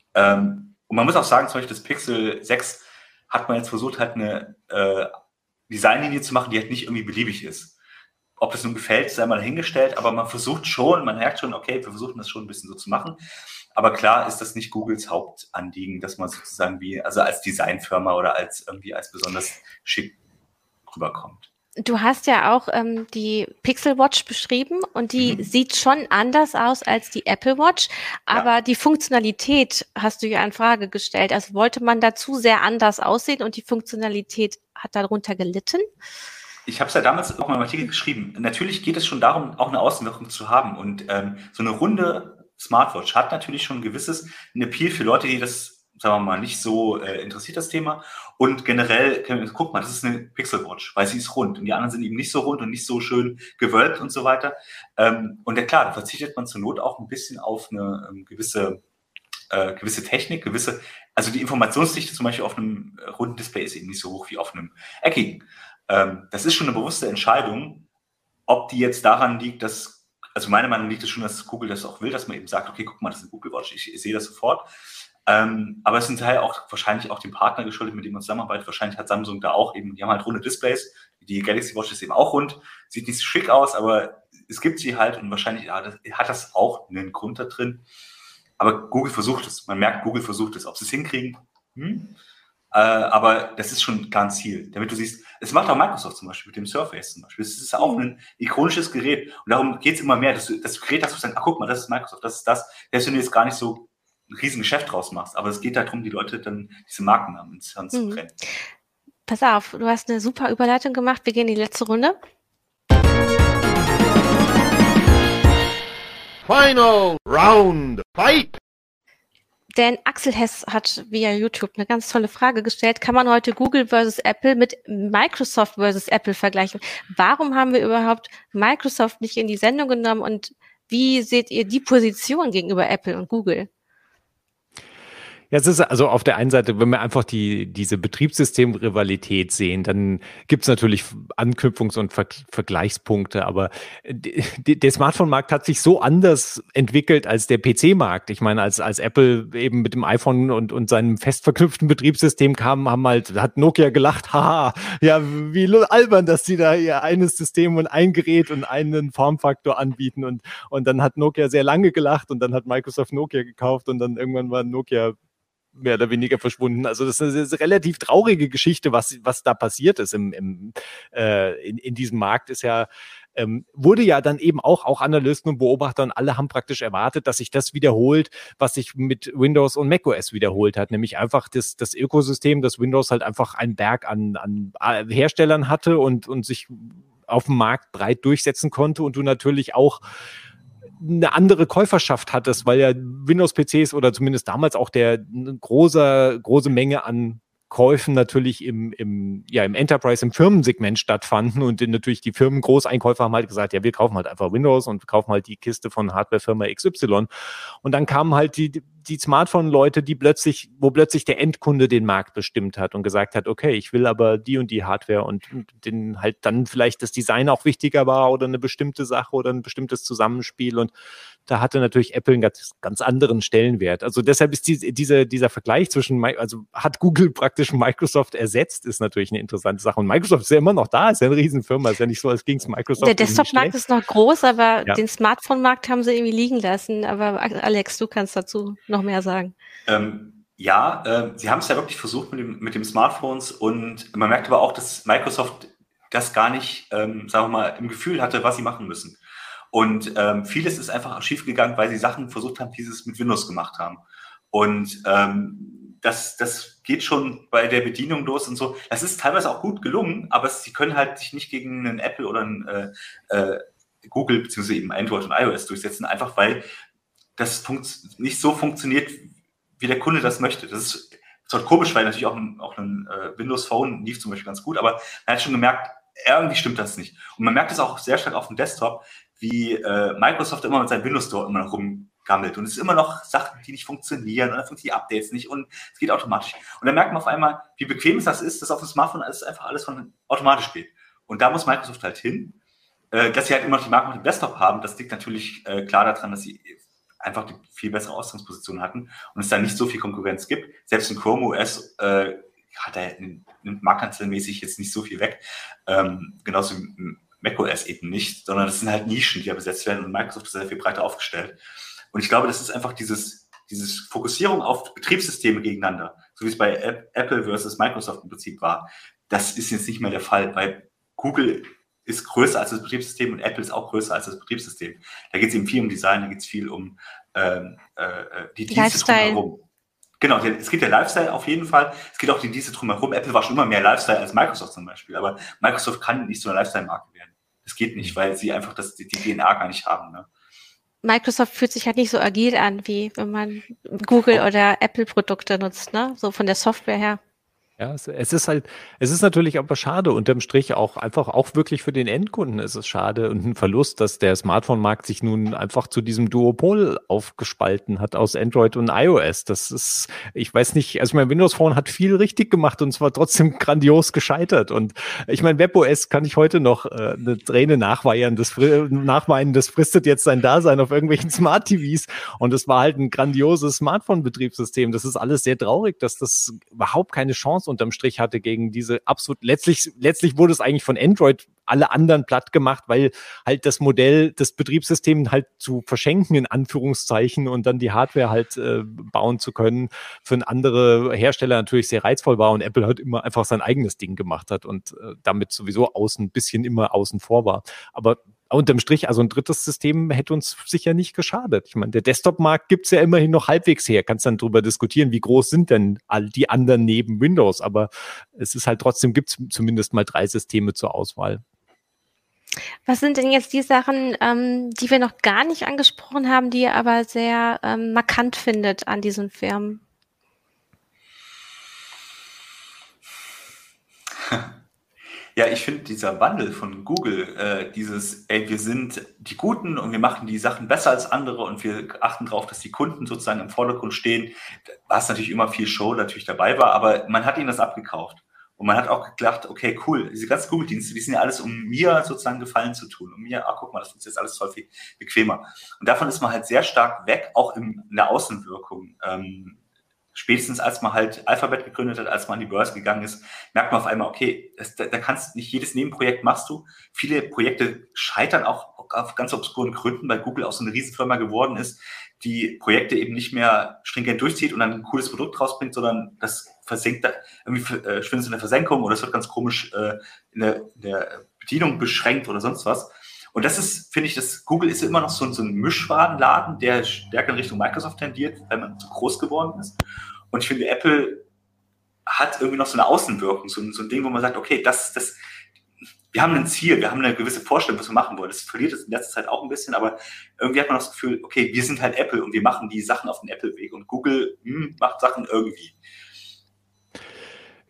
Ähm, und man muss auch sagen, zum Beispiel das Pixel sechs hat man jetzt versucht, halt eine äh, Designlinie zu machen, die halt nicht irgendwie beliebig ist. Ob das nun gefällt, sei mal dahingestellt, aber man versucht schon, man merkt schon, okay, wir versuchen das schon ein bisschen so zu machen. Aber klar ist das nicht Googles Hauptanliegen, dass man sozusagen wie, also als Designfirma oder als irgendwie als besonders schick rüberkommt. Du hast ja auch ähm, die Pixel Watch beschrieben und die mhm. sieht schon anders aus als die Apple Watch, aber ja. die Funktionalität hast du ja in Frage gestellt. Also wollte man dazu sehr anders aussehen und die Funktionalität hat darunter gelitten? Ich habe es ja damals auch mal im Artikel geschrieben. Natürlich geht es schon darum, auch eine Außenwirkung zu haben und ähm, so eine runde Smartwatch hat natürlich schon ein gewisses ein Appeal für Leute, die das, sagen wir mal, nicht so äh, interessiert, das Thema. Und generell, guck mal, das ist eine Pixel Watch, weil sie ist rund. Und die anderen sind eben nicht so rund und nicht so schön gewölbt und so weiter. Ähm, und ja klar, da verzichtet man zur Not auch ein bisschen auf eine ähm, gewisse, äh, gewisse Technik, gewisse, also die Informationsdichte zum Beispiel auf einem äh, runden Display ist eben nicht so hoch wie auf einem eckigen. Ähm, das ist schon eine bewusste Entscheidung, ob die jetzt daran liegt, dass, also meiner Meinung nach liegt es schon, dass Google das auch will, dass man eben sagt, okay, guck mal, das ist eine Google Watch, ich, ich sehe das sofort. Ähm, aber es sind halt auch wahrscheinlich auch dem Partner geschuldet, mit dem man zusammenarbeitet. Wahrscheinlich hat Samsung da auch eben, die haben halt runde Displays. Die Galaxy Watch ist eben auch rund. Sieht nicht so schick aus, aber es gibt sie halt und wahrscheinlich ja, das, hat das auch einen Grund da drin. Aber Google versucht es. Man merkt, Google versucht es. Ob sie es hinkriegen? Hm? Äh, aber das ist schon klar ein Ziel. Damit du siehst, es macht auch Microsoft zum Beispiel mit dem Surface zum Beispiel. Es ist auch ein ikonisches Gerät. Und darum geht es immer mehr, dass du das Gerät hast, wo du sagst, ach guck mal, das ist Microsoft, das ist das. Selbst wenn du jetzt gar nicht so ein riesen Geschäft draus machst. Aber es geht darum, die Leute dann diese Markennamen ins Hand zu bringen. Pass auf, du hast eine super Überleitung gemacht. Wir gehen in die letzte Runde. Final Round, Fight! Denn Axel Hess hat via YouTube eine ganz tolle Frage gestellt. Kann man heute Google versus Apple mit Microsoft versus Apple vergleichen? Warum haben wir überhaupt Microsoft nicht in die Sendung genommen und wie seht ihr die Position gegenüber Apple und Google? Ja, es ist also auf der einen Seite, wenn wir einfach die diese Betriebssystem-Rivalität sehen, dann gibt es natürlich Anknüpfungs- und Ver- Vergleichspunkte, aber die, die, der Smartphone-Markt hat sich so anders entwickelt als der P C-Markt. Ich meine, als als Apple eben mit dem iPhone und und seinem fest verknüpften Betriebssystem kam, haben halt hat Nokia gelacht, haha, ja, wie albern, dass sie da ihr eines System und ein Gerät und einen Formfaktor anbieten und und dann hat Nokia sehr lange gelacht und dann hat Microsoft Nokia gekauft und dann irgendwann war Nokia mehr oder weniger verschwunden. Also das ist eine relativ traurige Geschichte, was was da passiert ist im, im äh, in, in diesem Markt. Ist ja ähm, wurde ja dann eben auch auch Analysten und Beobachter und alle haben praktisch erwartet, dass sich das wiederholt, was sich mit Windows und macOS wiederholt hat, nämlich einfach das das Ökosystem, das Windows halt einfach einen Berg an an Herstellern hatte und und sich auf dem Markt breit durchsetzen konnte und du natürlich auch eine andere Käuferschaft hattest, weil ja Windows-P Cs oder zumindest damals auch der eine große, große Menge an Käufen natürlich im, im, ja, im Enterprise, im Firmensegment stattfanden und natürlich die Firmen, Großeinkäufer haben halt gesagt, ja, wir kaufen halt einfach Windows und kaufen halt die Kiste von Hardwarefirma X Y und dann kamen halt die, die Smartphone-Leute, die plötzlich, wo plötzlich der Endkunde den Markt bestimmt hat und gesagt hat, okay, ich will aber die und die Hardware und, und den halt dann vielleicht das Design auch wichtiger war oder eine bestimmte Sache oder ein bestimmtes Zusammenspiel, und da hatte natürlich Apple einen ganz, ganz anderen Stellenwert. Also deshalb ist die, diese, dieser Vergleich zwischen, also hat Google praktisch Microsoft ersetzt, ist natürlich eine interessante Sache. Und Microsoft ist ja immer noch da, ist ja eine Riesenfirma, ist ja nicht so, als ging es Microsoft. Der Desktop-Markt ist noch groß, aber ja. den Smartphone-Markt haben sie irgendwie liegen lassen. Aber Alex, du kannst dazu noch mehr sagen. Ähm, ja, äh, sie haben es ja wirklich versucht mit dem, mit dem Smartphones, und man merkt aber auch, dass Microsoft das gar nicht, ähm, sagen wir mal, im Gefühl hatte, was sie machen müssen. Und ähm, vieles ist einfach schiefgegangen, weil sie Sachen versucht haben, die sie es mit Windows gemacht haben. Und ähm, das, das geht schon bei der Bedienung los und so. Das ist teilweise auch gut gelungen, aber es, sie können halt sich nicht gegen einen Apple oder einen äh, äh, Google beziehungsweise eben Android und iOS durchsetzen, einfach weil das funkt- nicht so funktioniert, wie der Kunde das möchte. Das ist zwar komisch, weil natürlich auch ein, auch ein äh, Windows Phone lief zum Beispiel ganz gut, aber man hat schon gemerkt, irgendwie stimmt das nicht. Und man merkt es auch sehr stark auf dem Desktop, wie äh, Microsoft immer mit seinem Windows Store immer noch rumgammelt. Und es ist immer noch Sachen, die nicht funktionieren, und dann funktionieren die Updates nicht und es geht automatisch. Und dann merkt man auf einmal, wie bequem es das ist, dass auf dem Smartphone alles einfach alles von automatisch geht. Und da muss Microsoft halt hin. Äh, dass sie halt immer noch die Marke auf dem Desktop haben, das liegt natürlich äh, klar daran, dass sie einfach die viel bessere Ausgangsposition hatten und es da nicht so viel Konkurrenz gibt. Selbst in Chrome O S äh, hat er marktanteilmäßig jetzt nicht so viel weg. Ähm, genauso wie macOS eben nicht, sondern das sind halt Nischen, die ja besetzt werden, und Microsoft ist sehr viel breiter aufgestellt. Und ich glaube, das ist einfach dieses, dieses Fokussierung auf Betriebssysteme gegeneinander, so wie es bei Apple versus Microsoft im Prinzip war. Das ist jetzt nicht mehr der Fall, weil Google ist größer als das Betriebssystem und Apple ist auch größer als das Betriebssystem. Da geht es eben viel um Design, da geht es viel um ähm, äh, die Dienste drumherum. Genau, es geht der Lifestyle auf jeden Fall. Es geht auch die Dienste drumherum. Apple war schon immer mehr Lifestyle als Microsoft zum Beispiel, aber Microsoft kann nicht so eine Lifestyle-Marke werden. Das geht nicht, weil sie einfach das, die D N A gar nicht haben. Ne? Microsoft fühlt sich halt nicht so agil an, wie wenn man Google oh. oder Apple-Produkte nutzt, ne? So von der Software her. Ja, es, es ist halt, es ist natürlich aber schade, unterm Strich auch einfach, auch wirklich für den Endkunden ist es schade und ein Verlust, dass der Smartphone-Markt sich nun einfach zu diesem Duopol aufgespalten hat aus Android und iOS. Das ist, ich weiß nicht, also mein Windows Phone hat viel richtig gemacht und zwar trotzdem grandios gescheitert. Und ich meine, WebOS kann ich heute noch äh, eine Träne nachweinen, das, nachweinen, das fristet jetzt sein Dasein auf irgendwelchen Smart-T Vs, und es war halt ein grandioses Smartphone-Betriebssystem. Das ist alles sehr traurig, dass das überhaupt keine Chance unterm Strich hatte gegen diese absolut, letztlich, letztlich wurde es eigentlich von Android alle anderen platt gemacht, weil halt das Modell, das Betriebssystem halt zu verschenken, in Anführungszeichen, und dann die Hardware halt äh, bauen zu können, für einen andere Hersteller natürlich sehr reizvoll war, und Apple halt immer einfach sein eigenes Ding gemacht hat und äh, damit sowieso außen, ein bisschen immer außen vor war. Aber unterm Strich, also ein drittes System hätte uns sicher nicht geschadet. Ich meine, der Desktop-Markt gibt's ja immerhin noch halbwegs her. Kannst dann drüber diskutieren, wie groß sind denn all die anderen neben Windows. Aber es ist halt trotzdem, gibt's zumindest mal drei Systeme zur Auswahl. Was sind denn jetzt die Sachen, ähm, die wir noch gar nicht angesprochen haben, die ihr aber sehr ähm, markant findet an diesen Firmen? Ja, ich finde dieser Wandel von Google, äh, dieses, ey, wir sind die Guten und wir machen die Sachen besser als andere und wir achten darauf, dass die Kunden sozusagen im Vordergrund stehen, was natürlich immer viel Show natürlich dabei war, aber man hat ihnen das abgekauft. Und man hat auch gedacht, okay, cool, diese ganzen Google-Dienste, die sind ja alles, um mir sozusagen Gefallen zu tun. Um mir, ah, guck mal, das ist jetzt alles voll viel bequemer. Und davon ist man halt sehr stark weg, auch in der Außenwirkung. Ähm, Spätestens als man halt Alphabet gegründet hat, als man an die Börse gegangen ist, merkt man auf einmal, okay, das, da, da kannst nicht jedes Nebenprojekt machst du. Viele Projekte scheitern auch auf ganz obskuren Gründen, weil Google auch so eine Riesenfirma geworden ist, die Projekte eben nicht mehr stringent durchzieht und dann ein cooles Produkt rausbringt, sondern das versenkt, irgendwie äh, schwindet es in der Versenkung oder es wird ganz komisch äh, in, der, in der Bedienung beschränkt oder sonst was. Und das ist, finde ich, das Google ist immer noch so, so ein Mischwarenladen, der stärker in Richtung Microsoft tendiert, weil man zu groß geworden ist. Und ich finde, Apple hat irgendwie noch so eine Außenwirkung, so, so ein Ding, wo man sagt, okay, das, das, wir haben ein Ziel, wir haben eine gewisse Vorstellung, was wir machen wollen. Das verliert es in letzter Zeit auch ein bisschen, aber irgendwie hat man das Gefühl, okay, wir sind halt Apple und wir machen die Sachen auf den Apple-Weg und Google hm, macht Sachen irgendwie.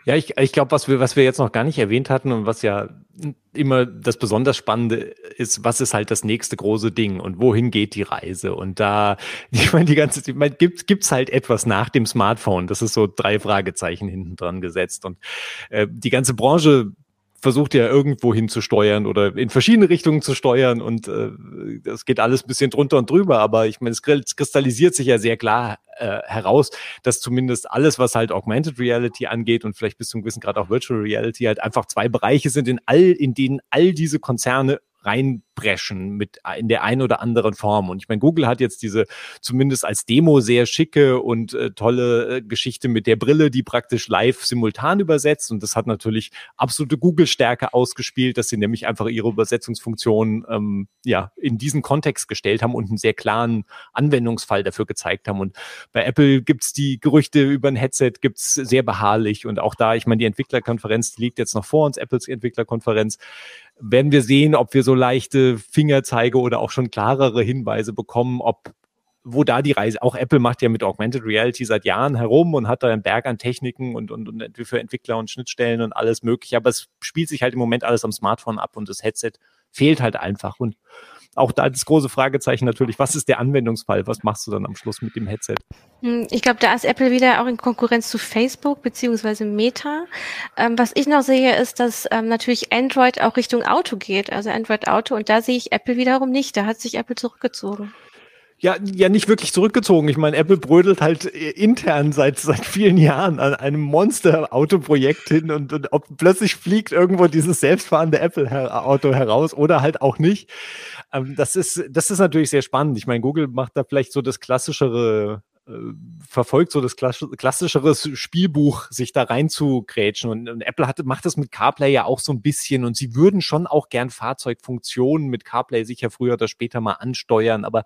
Ja, ich, ich glaube, was wir, was wir jetzt noch gar nicht erwähnt hatten und was ja immer das besonders Spannende ist, was ist halt das nächste große Ding und wohin geht die Reise? Und da, ich meine, die ganze, ich meine, gibt, gibt's halt etwas nach dem Smartphone? Das ist so drei Fragezeichen hinten dran gesetzt und äh, die ganze Branche versucht ja irgendwo hin zu steuern oder in verschiedene Richtungen zu steuern und äh, das geht alles ein bisschen drunter und drüber, aber ich meine, es kristallisiert sich ja sehr klar äh, heraus, dass zumindest alles, was halt Augmented Reality angeht und vielleicht bis zum gewissen Grad auch Virtual Reality halt einfach zwei Bereiche sind, in all, in denen all diese Konzerne reinbrechen mit in der einen oder anderen Form. Und ich meine, Google hat jetzt diese zumindest als Demo sehr schicke und äh, tolle äh, Geschichte mit der Brille, die praktisch live simultan übersetzt. Und das hat natürlich absolute Google-Stärke ausgespielt, dass sie nämlich einfach ihre Übersetzungsfunktion ähm, ja in diesen Kontext gestellt haben und einen sehr klaren Anwendungsfall dafür gezeigt haben. Und bei Apple gibt's die Gerüchte über ein Headset, gibt's sehr beharrlich. Und auch da, ich meine, die Entwicklerkonferenz, die liegt jetzt noch vor uns, Apples Entwicklerkonferenz, werden wir sehen, ob wir so leichte Fingerzeige oder auch schon klarere Hinweise bekommen, ob wo da die Reise, auch Apple macht ja mit Augmented Reality seit Jahren herum und hat da einen Berg an Techniken und, und, und für Entwickler und Schnittstellen und alles mögliche, aber es spielt sich halt im Moment alles am Smartphone ab und das Headset fehlt halt einfach und auch da das große Fragezeichen natürlich, was ist der Anwendungsfall? Was machst du dann am Schluss mit dem Headset? Ich glaube, da ist Apple wieder auch in Konkurrenz zu Facebook beziehungsweise Meta. Ähm, was ich noch sehe, ist, dass ähm, natürlich Android auch Richtung Auto geht, also Android Auto. Und da sehe ich Apple wiederum nicht. Da hat sich Apple zurückgezogen. Ja, ja, nicht wirklich zurückgezogen. Ich meine, Apple brödelt halt intern seit seit vielen Jahren an einem Monster-Auto-Projekt hin und, und ob plötzlich fliegt irgendwo dieses selbstfahrende Apple-Auto heraus oder halt auch nicht. Ähm, das ist das ist natürlich sehr spannend. Ich meine, Google macht da vielleicht so das klassischere äh, verfolgt so das klassischere Spielbuch, sich da rein zu grätschen. Und, und Apple hat, macht das mit CarPlay ja auch so ein bisschen. Und sie würden schon auch gern Fahrzeugfunktionen mit CarPlay sicher früher oder später mal ansteuern. Aber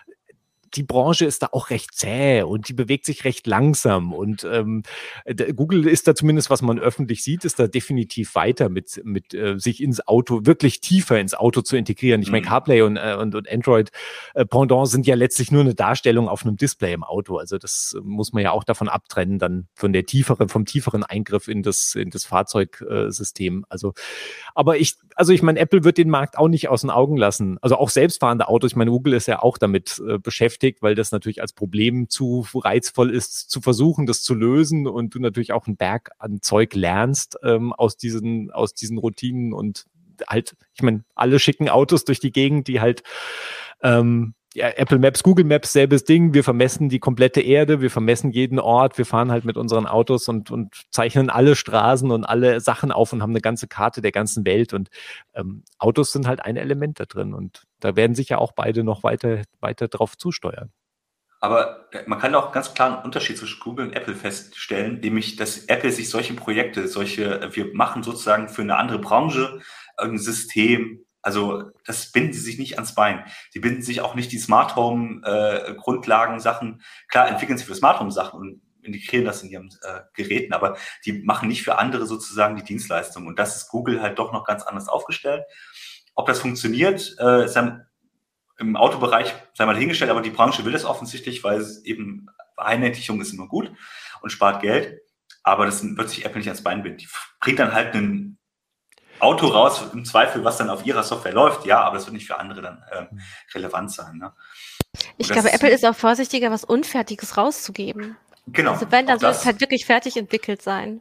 die Branche ist da auch recht zäh und die bewegt sich recht langsam und ähm, Google ist da zumindest, was man öffentlich sieht, ist da definitiv weiter mit mit äh, sich ins Auto, wirklich tiefer ins Auto zu integrieren. Ich meine, CarPlay und, äh, und, und Android äh, Pendant sind ja letztlich nur eine Darstellung auf einem Display im Auto. Also das muss man ja auch davon abtrennen, dann von der tieferen, vom tieferen Eingriff in das in das Fahrzeugsystem. Also, aber ich, also ich meine, Apple wird den Markt auch nicht aus den Augen lassen. Also auch selbstfahrende Autos. Ich meine, Google ist ja auch damit äh, beschäftigt, weil das natürlich als Problem zu reizvoll ist, zu versuchen, das zu lösen und du natürlich auch einen Berg an Zeug lernst ähm, aus diesen aus diesen Routinen und halt, ich meine, alle schicken Autos durch die Gegend, die halt ähm, ja, Apple Maps, Google Maps, selbes Ding, wir vermessen die komplette Erde, wir vermessen jeden Ort, wir fahren halt mit unseren Autos und, und zeichnen alle Straßen und alle Sachen auf und haben eine ganze Karte der ganzen Welt und ähm, Autos sind halt ein Element da drin und da werden sich ja auch beide noch weiter, weiter drauf zusteuern. Aber man kann auch ganz klar einen Unterschied zwischen Google und Apple feststellen, nämlich, dass Apple sich solche Projekte, solche, wir machen sozusagen für eine andere Branche ein System, also das binden sie sich nicht ans Bein. Sie binden sich auch nicht die Smart Home äh, Grundlagen, Sachen, klar entwickeln sie für Smart Home Sachen und integrieren das in ihren äh, Geräten, aber die machen nicht für andere sozusagen die Dienstleistung. Und das ist Google halt doch noch ganz anders aufgestellt. Ob das funktioniert, äh, ist dann im Autobereich sei mal hingestellt, aber die Branche will das offensichtlich, weil es eben Vereinheitlichung ist immer gut und spart Geld. Aber das wird sich Apple nicht ans Bein binden. Die bringt dann halt ein Auto raus, im Zweifel, was dann auf ihrer Software läuft, ja, aber das wird nicht für andere dann äh, relevant sein. Ne? Ich glaube, Apple ist auch vorsichtiger, was Unfertiges rauszugeben. Genau. Also wenn, dann soll es halt wirklich fertig entwickelt sein.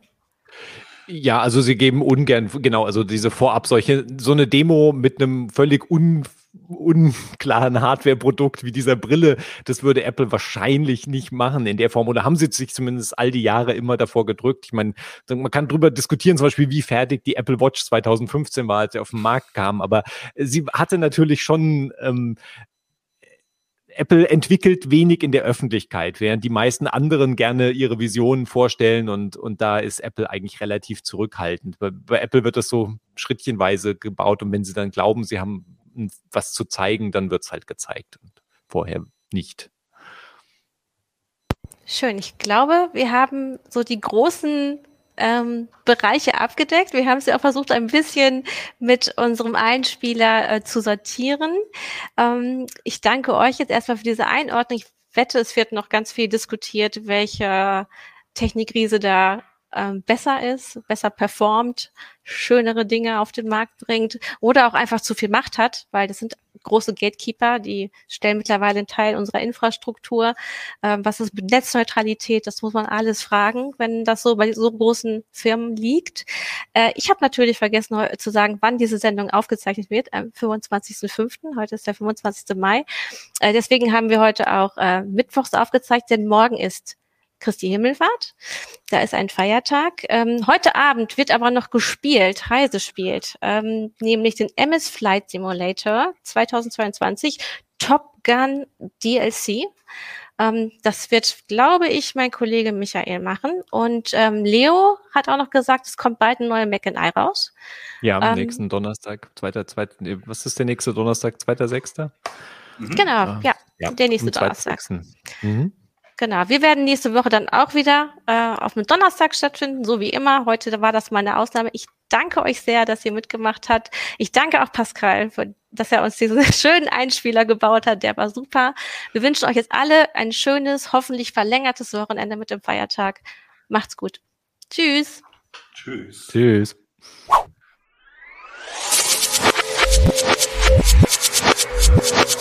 Ja, also sie geben ungern, genau, also diese vorab solche, so eine Demo mit einem völlig un, unklaren Hardware-Produkt wie dieser Brille, das würde Apple wahrscheinlich nicht machen in der Form oder haben sie sich zumindest all die Jahre immer davor gedrückt. Ich meine, man kann drüber diskutieren, zum Beispiel, wie fertig die Apple Watch zwanzig fünfzehn war, als sie auf den Markt kam, aber sie hatte natürlich schon ähm, Apple entwickelt wenig in der Öffentlichkeit, während die meisten anderen gerne ihre Visionen vorstellen und, und da ist Apple eigentlich relativ zurückhaltend. Bei, bei Apple wird das so schrittchenweise gebaut und wenn sie dann glauben, sie haben was zu zeigen, dann wird es halt gezeigt und vorher nicht. Schön, ich glaube, wir haben so die großen Ähm, Bereiche abgedeckt. Wir haben sie auch versucht, ein bisschen mit unserem Einspieler äh, zu sortieren. Ähm, ich danke euch jetzt erstmal für diese Einordnung. Ich wette, es wird noch ganz viel diskutiert, welcher Technikriese da ähm, besser ist, besser performt, schönere Dinge auf den Markt bringt oder auch einfach zu viel Macht hat, weil das sind große Gatekeeper, die stellen mittlerweile einen Teil unserer Infrastruktur. Ähm, was ist mit Netzneutralität? Das muss man alles fragen, wenn das so bei so großen Firmen liegt. Äh, ich habe natürlich vergessen zu sagen, wann diese Sendung aufgezeichnet wird, am fünfundzwanzigsten fünften Heute ist der fünfundzwanzigste Mai. Äh, deswegen haben wir heute auch äh, mittwochs aufgezeichnet, denn morgen ist Christi Himmelfahrt. Da ist ein Feiertag. Ähm, heute Abend wird aber noch gespielt, Heise spielt, ähm, nämlich den M S Flight Simulator zweitausendzweiundzwanzig Top Gun D L C. Ähm, das wird, glaube ich, mein Kollege Michael machen. Und ähm, Leo hat auch noch gesagt, es kommt bald ein neuer Mac and I raus. Ja, am ähm, nächsten Donnerstag, zweiter, zweiter, was ist der nächste Donnerstag, zweiter, sechster? Mhm. Genau, ah, ja, ja, der nächste Donnerstag. Mhm. Genau, wir werden nächste Woche dann auch wieder äh, auf einem Donnerstag stattfinden, so wie immer. Heute war das mal eine Ausnahme. Ich danke euch sehr, dass ihr mitgemacht habt. Ich danke auch Pascal, für, dass er uns diesen schönen Einspieler gebaut hat. Der war super. Wir wünschen euch jetzt alle ein schönes, hoffentlich verlängertes Wochenende mit dem Feiertag. Macht's gut. Tschüss. Tschüss. Tschüss. Thank you.